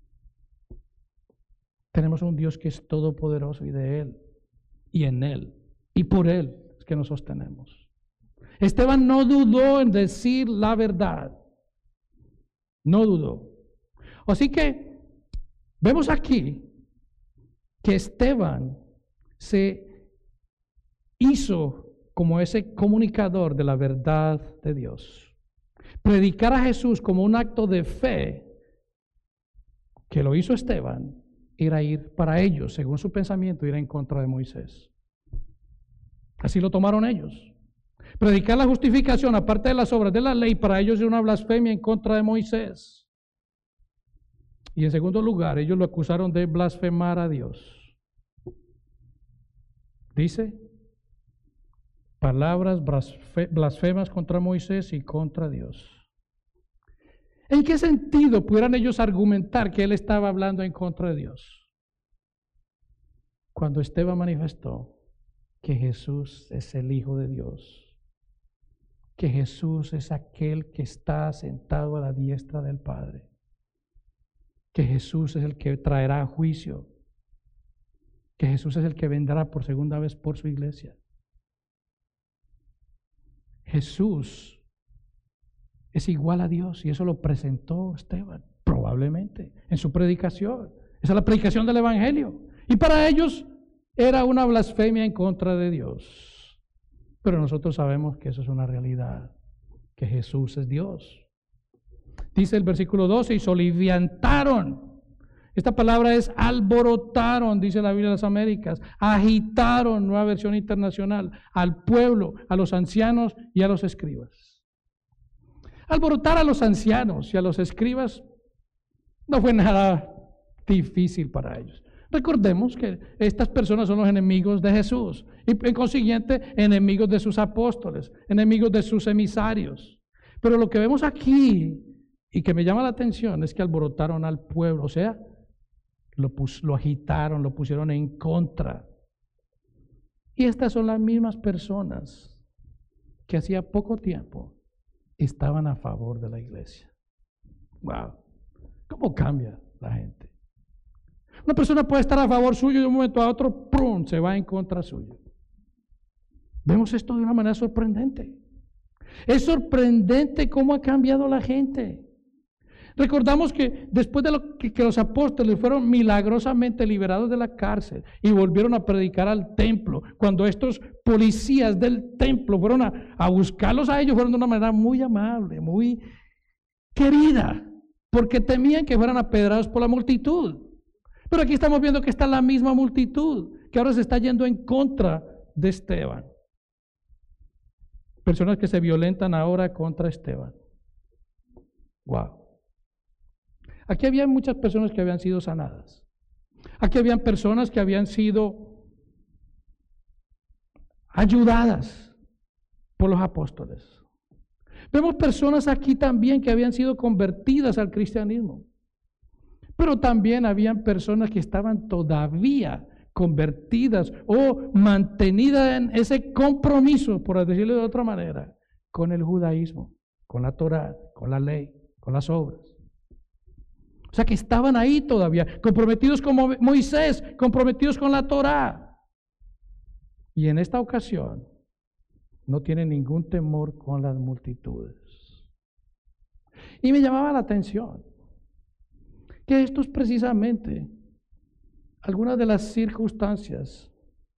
Tenemos un Dios que es todopoderoso y de Él, y en Él, y por Él es que nos sostenemos. Esteban no dudó en decir la verdad. No dudó. Así que vemos aquí que Esteban se hizo como ese comunicador de la verdad de Dios. Predicar a Jesús como un acto de fe, que lo hizo Esteban, era ir para ellos, según su pensamiento, ir en contra de Moisés. Así lo tomaron ellos. Predicar la justificación, aparte de las obras de la ley, para ellos es una blasfemia en contra de Moisés. Y en segundo lugar, ellos lo acusaron de blasfemar a Dios. Dice, palabras blasfemas contra Moisés y contra Dios. ¿En qué sentido pudieran ellos argumentar que él estaba hablando en contra de Dios? Cuando Esteban manifestó que Jesús es el Hijo de Dios, que Jesús es aquel que está sentado a la diestra del Padre, que Jesús es el que traerá juicio, que Jesús es el que vendrá por segunda vez por su iglesia. Jesús es igual a Dios y eso lo presentó Esteban, probablemente, en su predicación. Esa es la predicación del Evangelio. Y para ellos era una blasfemia en contra de Dios. Pero nosotros sabemos que eso es una realidad, que Jesús es Dios. Dice el versículo 12, y soliviantaron. Esta palabra es alborotaron, dice la Biblia de las Américas. Agitaron, nueva versión internacional, al pueblo, a los ancianos y a los escribas. Alborotar a los ancianos y a los escribas no fue nada difícil para ellos. Recordemos que estas personas son los enemigos de Jesús y en consiguiente enemigos de sus apóstoles, enemigos de sus emisarios. Pero lo que vemos aquí y que me llama la atención es que alborotaron al pueblo, o sea, lo agitaron, lo pusieron en contra. Y estas son las mismas personas que hacía poco tiempo estaban a favor de la iglesia. Wow, ¿cómo cambia la gente? Una persona puede estar a favor suyo y de un momento a otro, ¡prum!, se va en contra suyo. Vemos esto de una manera sorprendente. Es sorprendente cómo ha cambiado la gente. Recordamos que después de que los apóstoles fueron milagrosamente liberados de la cárcel y volvieron a predicar al templo, cuando estos policías del templo fueron a buscarlos a ellos, fueron de una manera muy amable, muy querida, porque temían que fueran apedrados por la multitud. Pero aquí estamos viendo que está la misma multitud, que ahora se está yendo en contra de Esteban. Personas que se violentan ahora contra Esteban. Wow. Aquí había muchas personas que habían sido sanadas. Aquí habían personas que habían sido ayudadas por los apóstoles. Vemos personas aquí también que habían sido convertidas al cristianismo. Pero también habían personas que estaban todavía convertidas o mantenidas en ese compromiso, por decirlo de otra manera, con el judaísmo, con la Torá, con la ley, con las obras. O sea que estaban ahí todavía, comprometidos con Moisés, comprometidos con la Torá. Y en esta ocasión no tienen ningún temor con las multitudes. Y me llamaba la atención que esto es precisamente algunas de las circunstancias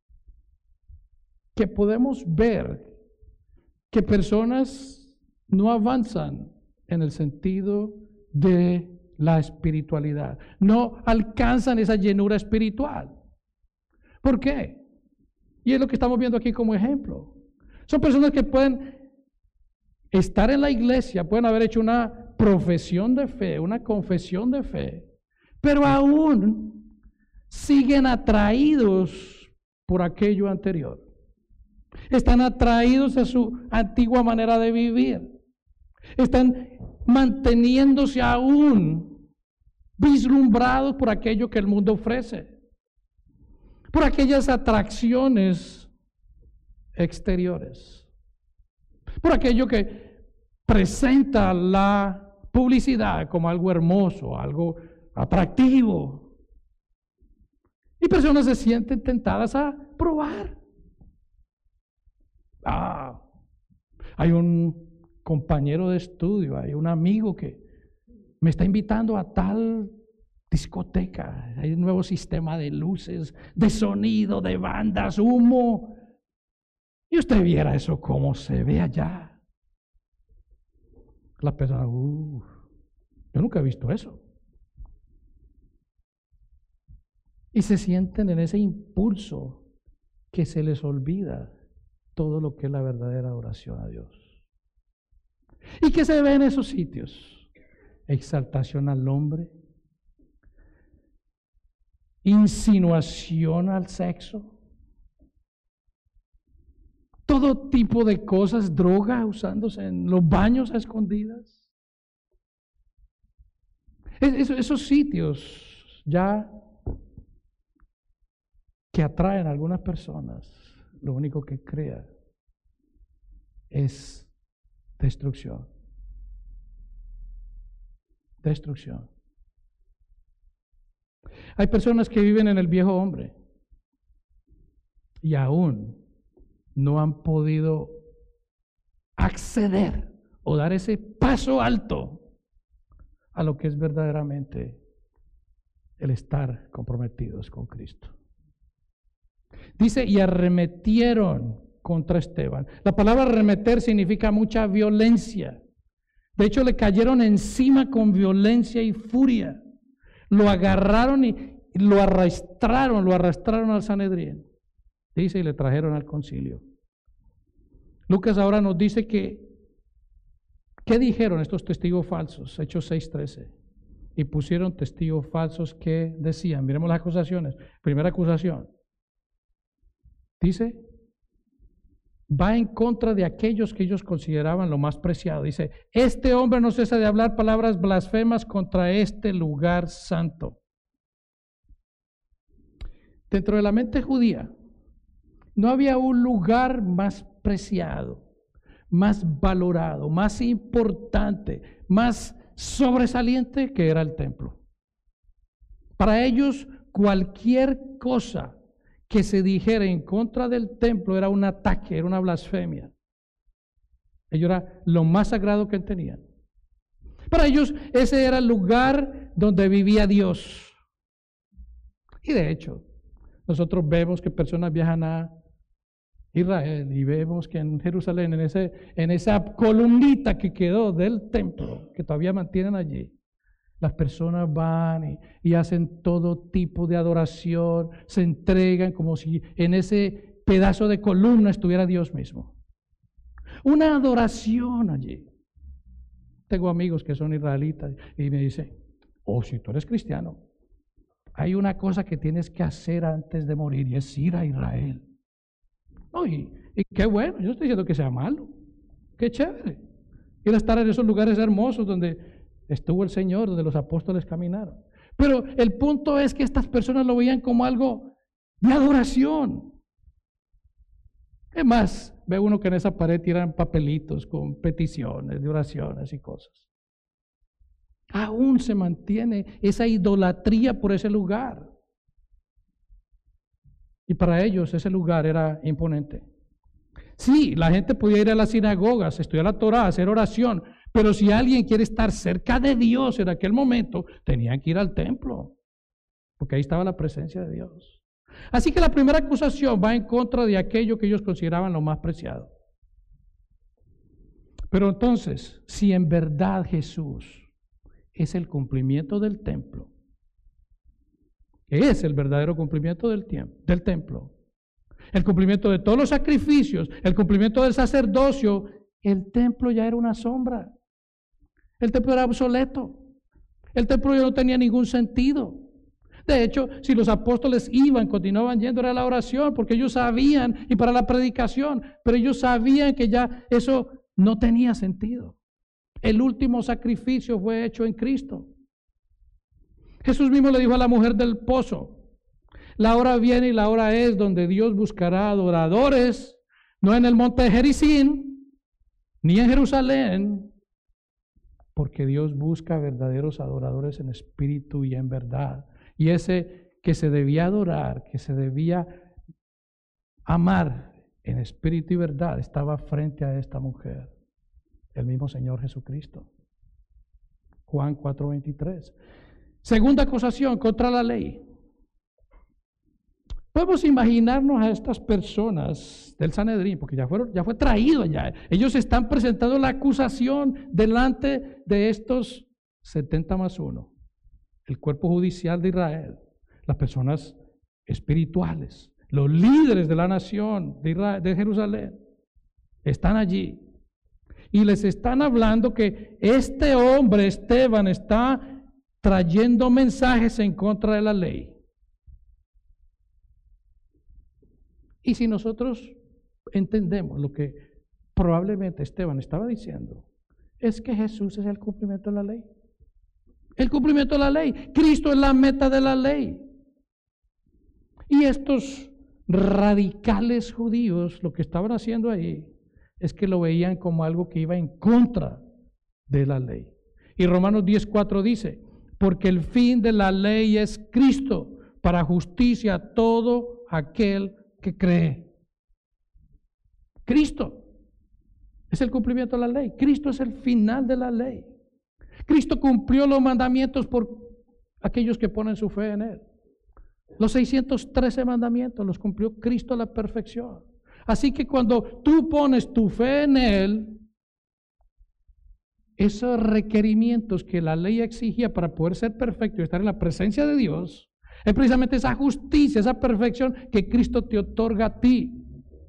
que podemos ver que personas no avanzan en el sentido de la espiritualidad, no alcanzan esa llenura espiritual. ¿Por qué? Y es lo que estamos viendo aquí como ejemplo. Son personas que pueden estar en la iglesia, pueden haber hecho una profesión de fe, una confesión de fe, pero aún siguen atraídos por aquello anterior. Están atraídos a su antigua manera de vivir. Están manteniéndose aún vislumbrados por aquello que el mundo ofrece, por aquellas atracciones exteriores, por aquello que presenta la publicidad como algo hermoso, algo atractivo. Y personas se sienten tentadas a probar. Hay un compañero de estudio, hay un amigo que me está invitando a tal discoteca, hay un nuevo sistema de luces, de sonido, de bandas, humo, y usted viera eso cómo se ve allá. La persona, yo nunca he visto eso. Y se sienten en ese impulso que se les olvida todo lo que es la verdadera adoración a Dios. ¿Y qué se ve en esos sitios? Exaltación al hombre, insinuación al sexo, todo tipo de cosas, droga usándose en los baños a escondidas. Esos sitios ya que atraen a algunas personas, lo único que crea es destrucción. Destrucción. Hay personas que viven en el viejo hombre y aún no han podido acceder o dar ese paso alto a lo que es verdaderamente el estar comprometidos con Cristo. Dice, y arremetieron contra Esteban. La palabra arremeter significa mucha violencia. De hecho, le cayeron encima con violencia y furia. Lo agarraron y lo arrastraron al Sanedrín. Dice, y le trajeron al concilio. Lucas ahora nos dice que, ¿qué dijeron estos testigos falsos? Hechos 6:13. Y pusieron testigos falsos que decían, miremos las acusaciones. Primera acusación. Dice, va en contra de aquellos que ellos consideraban lo más preciado. Dice, este hombre no cesa de hablar palabras blasfemas contra este lugar santo. Dentro de la mente judía, no había un lugar más preciado, más valorado, más importante, más sobresaliente que era el templo. Para ellos, cualquier cosa que se dijera en contra del templo era un ataque, era una blasfemia. Ellos era lo más sagrado que tenían. Para ellos ese era el lugar donde vivía Dios. Y de hecho, nosotros vemos que personas viajan a Israel y vemos que en Jerusalén, en esa columnita que quedó del templo, que todavía mantienen allí, las personas van y hacen todo tipo de adoración, se entregan como si en ese pedazo de columna estuviera Dios mismo. Una adoración allí. Tengo amigos que son israelitas y me dicen, oh, si tú eres cristiano, hay una cosa que tienes que hacer antes de morir y es ir a Israel. No, y qué bueno, yo no estoy diciendo que sea malo, qué chévere. Ir a estar en esos lugares hermosos donde estuvo el Señor, donde los apóstoles caminaron. Pero el punto es que estas personas lo veían como algo de adoración. Es más, ve uno que en esa pared tiran papelitos con peticiones de oraciones y cosas. Aún se mantiene esa idolatría por ese lugar. Y para ellos ese lugar era imponente. Sí, la gente podía ir a las sinagogas, estudiar la Torá, hacer oración, pero si alguien quiere estar cerca de Dios en aquel momento, tenían que ir al templo, porque ahí estaba la presencia de Dios. Así que la primera acusación va en contra de aquello que ellos consideraban lo más preciado. Pero entonces, si en verdad Jesús es el cumplimiento del templo, es el verdadero cumplimiento del templo, el cumplimiento de todos los sacrificios, el cumplimiento del sacerdocio, el templo ya era una sombra. El templo era obsoleto. El templo ya no tenía ningún sentido. De hecho, si los apóstoles continuaban yendo a la oración, porque ellos sabían, y para la predicación, pero ellos sabían que ya eso no tenía sentido. El último sacrificio fue hecho en Cristo. Jesús mismo le dijo a la mujer del pozo, la hora viene y la hora es donde Dios buscará adoradores, no en el monte de Gerizim, ni en Jerusalén, porque Dios busca verdaderos adoradores en espíritu y en verdad. Y ese que se debía adorar, que se debía amar en espíritu y verdad, estaba frente a esta mujer, el mismo Señor Jesucristo. Juan 4:23. Segunda acusación contra la ley. Podemos imaginarnos a estas personas del Sanedrín, porque ya fue traído allá. Ellos están presentando la acusación delante de estos 70 más 1, el cuerpo judicial de Israel. Las personas espirituales, los líderes de la nación de Jerusalén, están allí. Y les están hablando que este hombre, Esteban, está trayendo mensajes en contra de la ley. Y si nosotros entendemos lo que probablemente Esteban estaba diciendo, es que Jesús es el cumplimiento de la ley. El cumplimiento de la ley. Cristo es la meta de la ley. Y estos radicales judíos lo que estaban haciendo ahí es que lo veían como algo que iba en contra de la ley. Y Romanos 10:4 dice, porque el fin de la ley es Cristo, para justicia a todo aquel que cree. Cristo es el cumplimiento de la ley. Cristo es el final de la ley. Cristo cumplió los mandamientos por aquellos que ponen su fe en Él. Los 613 mandamientos los cumplió Cristo a la perfección. Así que cuando tú pones tu fe en Él, esos requerimientos que la ley exigía para poder ser perfecto y estar en la presencia de Dios, es precisamente esa justicia, esa perfección que Cristo te otorga a ti.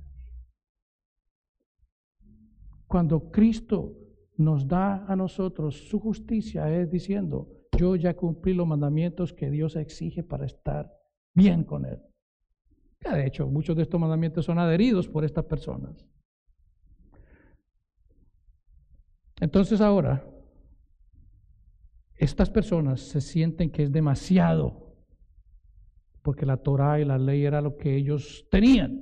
Cuando Cristo nos da a nosotros su justicia, es diciendo, yo ya cumplí los mandamientos que Dios exige para estar bien con Él. De hecho, muchos de estos mandamientos son adheridos por estas personas. Entonces ahora, estas personas se sienten que es demasiado, porque la Torá y la ley era lo que ellos tenían.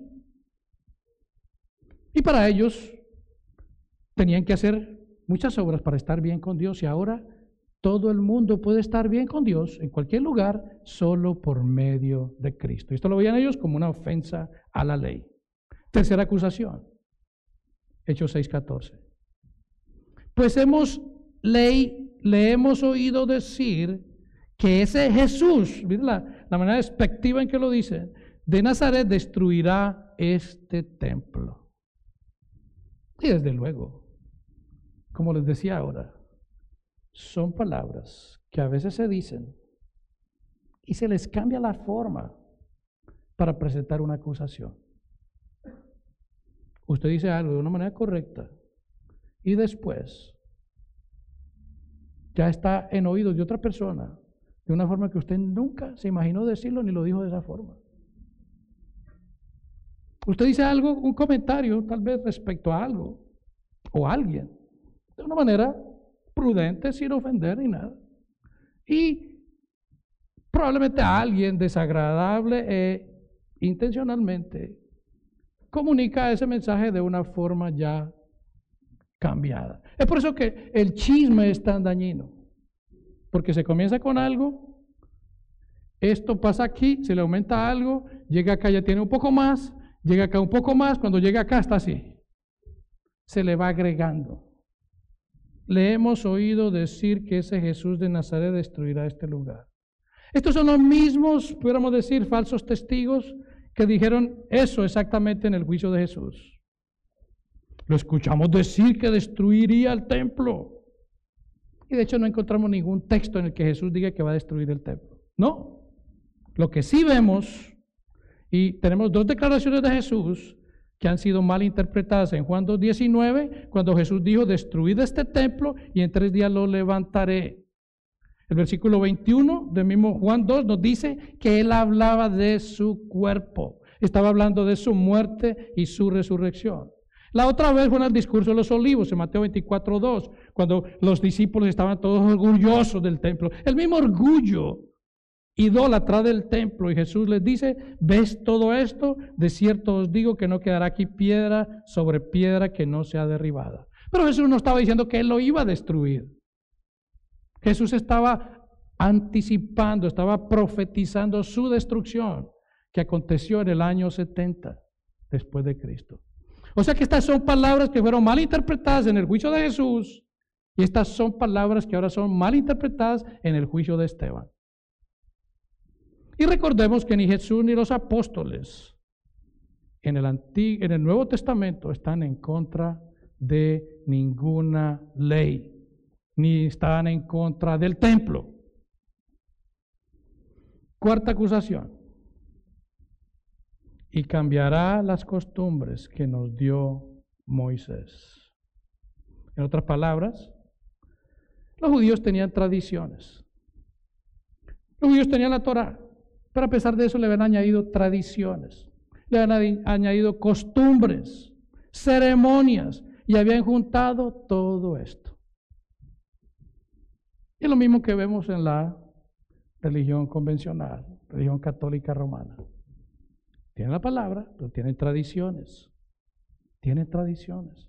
Y para ellos tenían que hacer muchas obras para estar bien con Dios, y ahora todo el mundo puede estar bien con Dios en cualquier lugar solo por medio de Cristo. Esto lo veían ellos como una ofensa a la ley. Tercera acusación, Hechos 6:14. Pues le hemos oído decir que ese Jesús, ¿verdad? La manera despectiva en que lo dice, de Nazaret destruirá este templo. Y desde luego, como les decía ahora, son palabras que a veces se dicen y se les cambia la forma para presentar una acusación. Usted dice algo de una manera correcta y después ya está en oídos de otra persona de una forma que usted nunca se imaginó decirlo ni lo dijo de esa forma. Usted dice algo, un comentario tal vez respecto a algo o a alguien, de una manera prudente, sin ofender ni nada. Y probablemente a alguien desagradable intencionalmente comunica ese mensaje de una forma ya cambiada. Es por eso que el chisme es tan dañino, porque se comienza con algo, esto pasa aquí, se le aumenta algo, llega acá ya tiene un poco más, llega acá un poco más, cuando llega acá está así, se le va agregando. Le hemos oído decir que ese Jesús de Nazaret destruirá este lugar. Estos son los mismos, pudiéramos decir, falsos testigos que dijeron eso exactamente en el juicio de Jesús. Lo escuchamos decir que destruiría el templo. Y de hecho no encontramos ningún texto en el que Jesús diga que va a destruir el templo. No. Lo que sí vemos, y tenemos dos declaraciones de Jesús que han sido mal interpretadas en Juan 2:19, cuando Jesús dijo, destruid este templo y en 3 días lo levantaré. El versículo 21 del mismo Juan 2 nos dice que Él hablaba de su cuerpo. Estaba hablando de su muerte y su resurrección. La otra vez fue en el discurso de los olivos, en Mateo 24:2, cuando los discípulos estaban todos orgullosos del templo. El mismo orgullo idólatra del templo, y Jesús les dice, ¿ves todo esto? De cierto os digo que no quedará aquí piedra sobre piedra que no sea derribada. Pero Jesús no estaba diciendo que Él lo iba a destruir. Jesús estaba anticipando, estaba profetizando su destrucción, que aconteció en el año 70 después de Cristo. O sea que estas son palabras que fueron mal interpretadas en el juicio de Jesús, y estas son palabras que ahora son mal interpretadas en el juicio de Esteban. Y recordemos que ni Jesús ni los apóstoles en el Nuevo Testamento están en contra de ninguna ley, ni están en contra del templo. Cuarta acusación. y cambiará las costumbres que nos dio Moisés. En otras palabras, los judíos tenían tradiciones. Los judíos tenían la Torá, pero a pesar de eso le habían añadido tradiciones, le habían añadido costumbres, ceremonias, y habían juntado todo esto. Y lo mismo que vemos en la religión convencional, religión católica romana. Tienen la palabra, pero tienen tradiciones. Tienen tradiciones.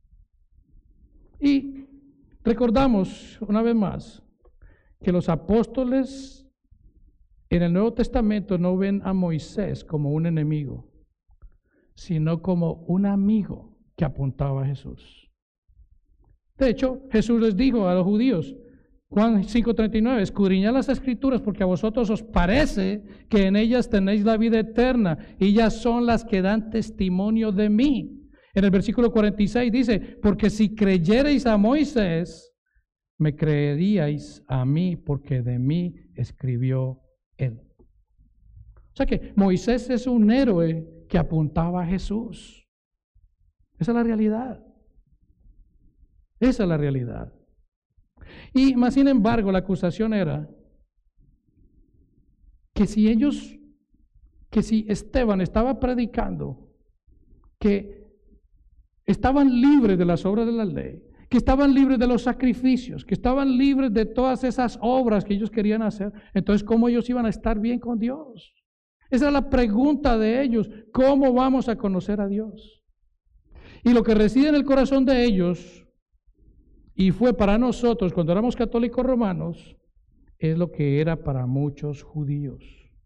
Y recordamos una vez más que los apóstoles en el Nuevo Testamento no ven a Moisés como un enemigo, sino como un amigo que apuntaba a Jesús. De hecho, Jesús les dijo a los judíos, Juan 5:39, escudriñad las Escrituras porque a vosotros os parece que en ellas tenéis la vida eterna y ellas son las que dan testimonio de mí. En el versículo 46 dice, porque si creyereis a Moisés, me creeríais a mí porque de mí escribió él. O sea que Moisés es un héroe que apuntaba a Jesús. Esa es la realidad. Esa es la realidad. Y más sin embargo, la acusación era que si Esteban estaba predicando que estaban libres de las obras de la ley, que estaban libres de los sacrificios, que estaban libres de todas esas obras que ellos querían hacer, entonces ¿cómo ellos iban a estar bien con Dios? Esa es la pregunta de ellos, ¿cómo vamos a conocer a Dios? Y lo que reside en el corazón de ellos, y fue para nosotros cuando éramos católicos romanos, es lo que era para muchos judíos.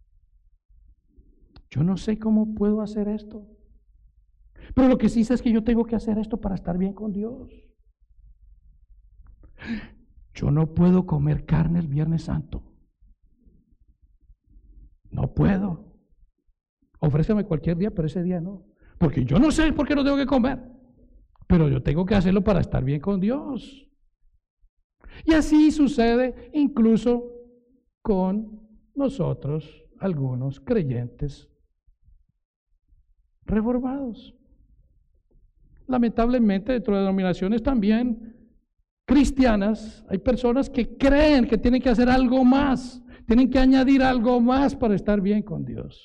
Yo no sé cómo puedo hacer esto, pero lo que sí sé es que yo tengo que hacer esto para estar bien con Dios. Yo no puedo comer carne el Viernes Santo. No puedo. Ofrézcame cualquier día, pero ese día no. Porque yo no sé por qué no tengo que comer. Pero yo tengo que hacerlo para estar bien con Dios. Y así sucede incluso con nosotros, algunos creyentes reformados. Lamentablemente, dentro de denominaciones también cristianas, hay personas que creen que tienen que hacer algo más, tienen que añadir algo más para estar bien con Dios.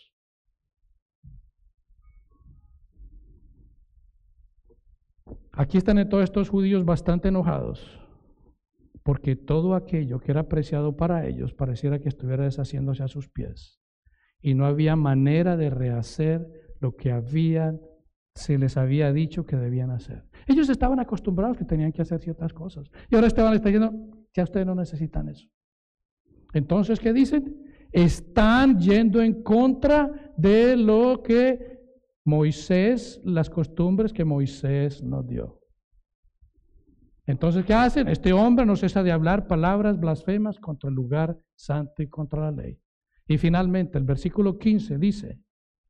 Aquí están todos estos judíos bastante enojados, porque todo aquello que era apreciado para ellos pareciera que estuviera deshaciéndose a sus pies, y no había manera de rehacer lo que se les había dicho que debían hacer. Ellos estaban acostumbrados que tenían que hacer ciertas cosas, y ahora Esteban les está diciendo, ya ustedes no necesitan eso. Entonces, ¿qué dicen? Están yendo en contra de lo que Moisés, las costumbres que Moisés nos dio. Entonces, ¿qué hacen? Este hombre no cesa de hablar palabras blasfemas contra el lugar santo y contra la ley. Y finalmente, el versículo 15 dice,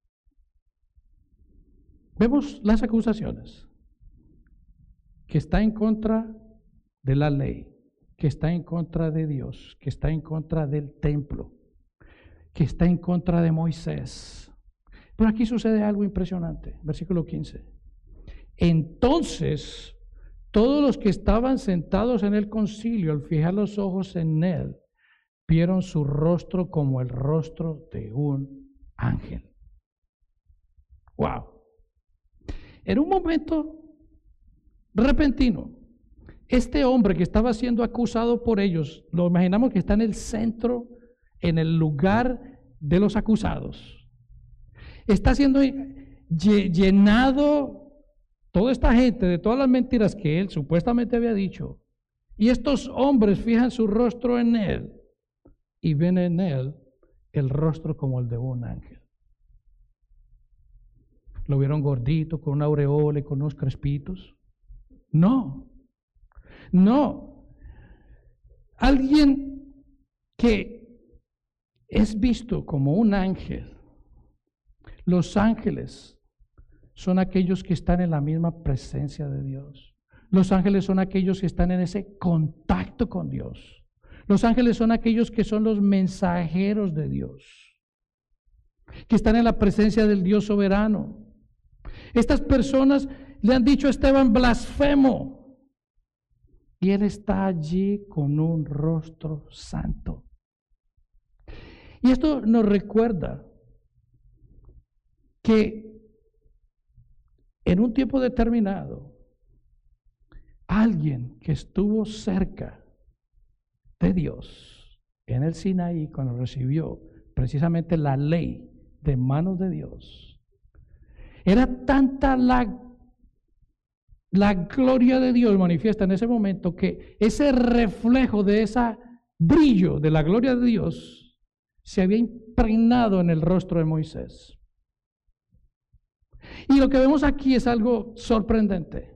vemos las acusaciones, que está en contra de la ley, que está en contra de Dios, que está en contra del templo, que está en contra de Moisés. Pero aquí sucede algo impresionante, versículo 15. Entonces, todos los que estaban sentados en el concilio, al fijar los ojos en él, vieron su rostro como el rostro de un ángel. ¡Wow! En un momento repentino, este hombre que estaba siendo acusado por ellos, lo imaginamos que está en el centro, en el lugar de los acusados. Está siendo llenado toda esta gente de todas las mentiras que él supuestamente había dicho. Y estos hombres fijan su rostro en él y ven en él el rostro como el de un ángel. ¿Lo vieron gordito, con una aureola y con unos crespitos? No. Alguien que es visto como un ángel. Los ángeles son aquellos que están en la misma presencia de Dios. Los ángeles son aquellos que están en ese contacto con Dios. Los ángeles son aquellos que son los mensajeros de Dios. que están en la presencia del Dios soberano. Estas personas le han dicho a Esteban blasfemo, y él está allí con un rostro santo. Y esto nos recuerda que en un tiempo determinado, alguien que estuvo cerca de Dios en el Sinaí, cuando recibió precisamente la ley de manos de Dios, era tanta la gloria de Dios manifiesta en ese momento que ese reflejo de ese brillo de la gloria de Dios se había impregnado en el rostro de Moisés. Y lo que vemos aquí es algo sorprendente.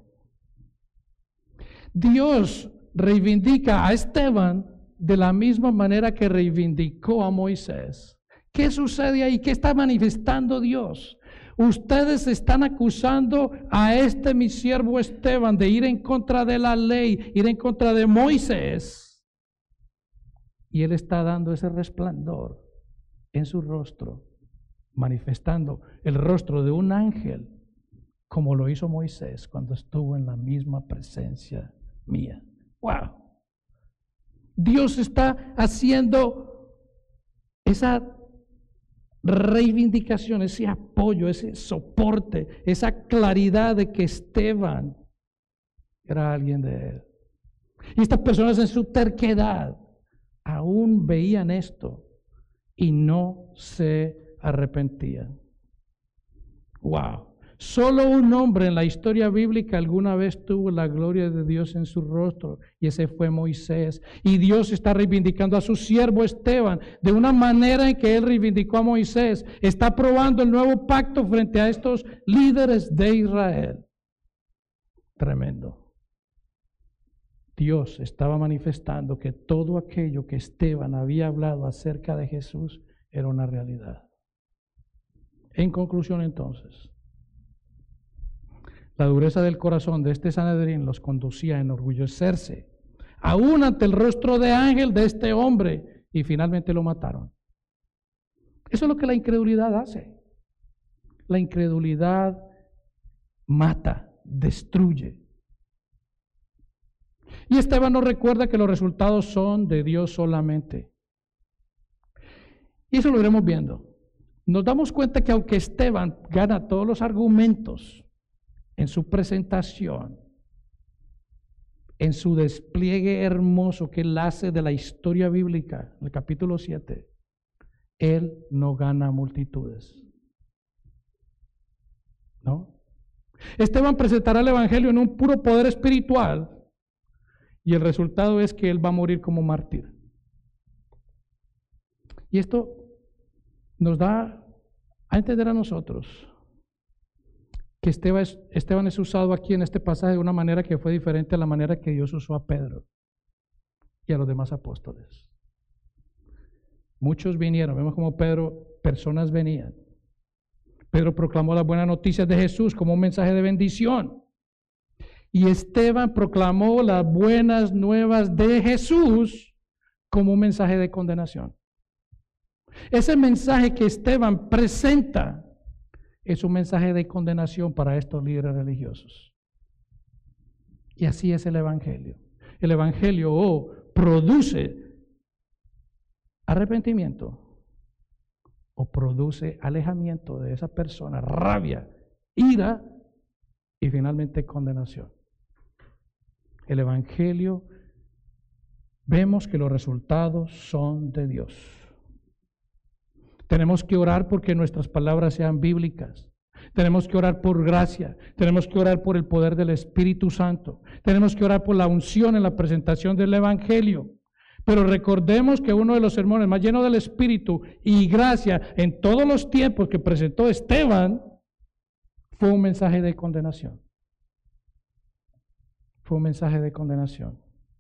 Dios reivindica a Esteban de la misma manera que reivindicó a Moisés. ¿Qué sucede ahí? ¿Qué está manifestando Dios? Ustedes están acusando a mi siervo Esteban de ir en contra de la ley, ir en contra de Moisés. Y él está dando ese resplandor en su rostro, manifestando el rostro de un ángel, como lo hizo Moisés cuando estuvo en la misma presencia mía. ¡Wow! Dios está haciendo esa reivindicación, ese apoyo, ese soporte, esa claridad de que Esteban era alguien de él. Y estas personas en su terquedad aún veían esto y no se arrepentían. ¡Wow! Solo un hombre en la historia bíblica alguna vez tuvo la gloria de Dios en su rostro, y ese fue Moisés. Y Dios está reivindicando a su siervo Esteban de una manera en que él reivindicó a Moisés. Está probando el nuevo pacto frente a estos líderes de Israel. Tremendo. Dios estaba manifestando que todo aquello que Esteban había hablado acerca de Jesús era una realidad. En conclusión, entonces, la dureza del corazón de este Sanedrín los conducía a enorgullecerse, aún ante el rostro de ángel de este hombre, y finalmente lo mataron. Eso es lo que la incredulidad hace. La incredulidad mata, destruye. Y Esteban nos recuerda que los resultados son de Dios solamente. Y eso lo iremos viendo. Nos damos cuenta que aunque Esteban gana todos los argumentos en su presentación, en su despliegue hermoso que él hace de la historia bíblica, en el capítulo 7, él no gana multitudes. ¿No? Esteban presentará el evangelio en un puro poder espiritual, y el resultado es que él va a morir como mártir. Y esto nos da a entender a nosotros que Esteban es usado aquí en este pasaje de una manera que fue diferente a la manera que Dios usó a Pedro y a los demás apóstoles. Muchos vinieron, vemos como personas venían. Pedro proclamó las buenas noticias de Jesús como un mensaje de bendición. Y Esteban proclamó las buenas nuevas de Jesús como un mensaje de condenación. Ese mensaje que Esteban presenta es un mensaje de condenación para estos líderes religiosos. Y así es el evangelio. El evangelio produce arrepentimiento o produce alejamiento de esa persona, rabia, ira y finalmente condenación. El evangelio, vemos que los resultados son de Dios. Tenemos que orar porque nuestras palabras sean bíblicas. Tenemos que orar por gracia. Tenemos que orar por el poder del Espíritu Santo. Tenemos que orar por la unción en la presentación del evangelio. Pero recordemos que uno de los sermones más llenos del Espíritu y gracia en todos los tiempos que presentó Esteban fue un mensaje de condenación. Fue un mensaje de condenación.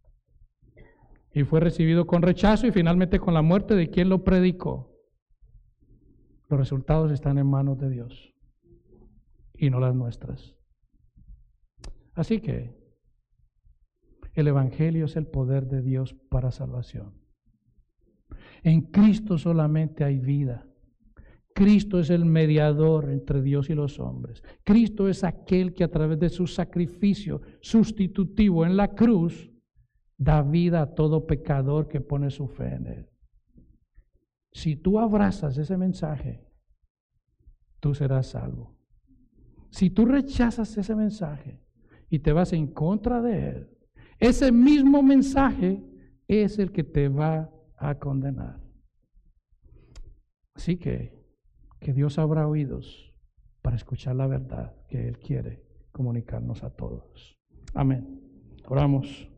Y fue recibido con rechazo y finalmente con la muerte de quien lo predicó. Los resultados están en manos de Dios y no las nuestras. Así que el evangelio es el poder de Dios para salvación. En Cristo solamente hay vida. Cristo es el mediador entre Dios y los hombres. Cristo es aquel que a través de su sacrificio sustitutivo en la cruz da vida a todo pecador que pone su fe en Él. Si tú abrazas ese mensaje, tú serás salvo. Si tú rechazas ese mensaje y te vas en contra de Él, ese mismo mensaje es el que te va a condenar. Así que Dios abra oídos para escuchar la verdad que Él quiere comunicarnos a todos. Amén. Oramos.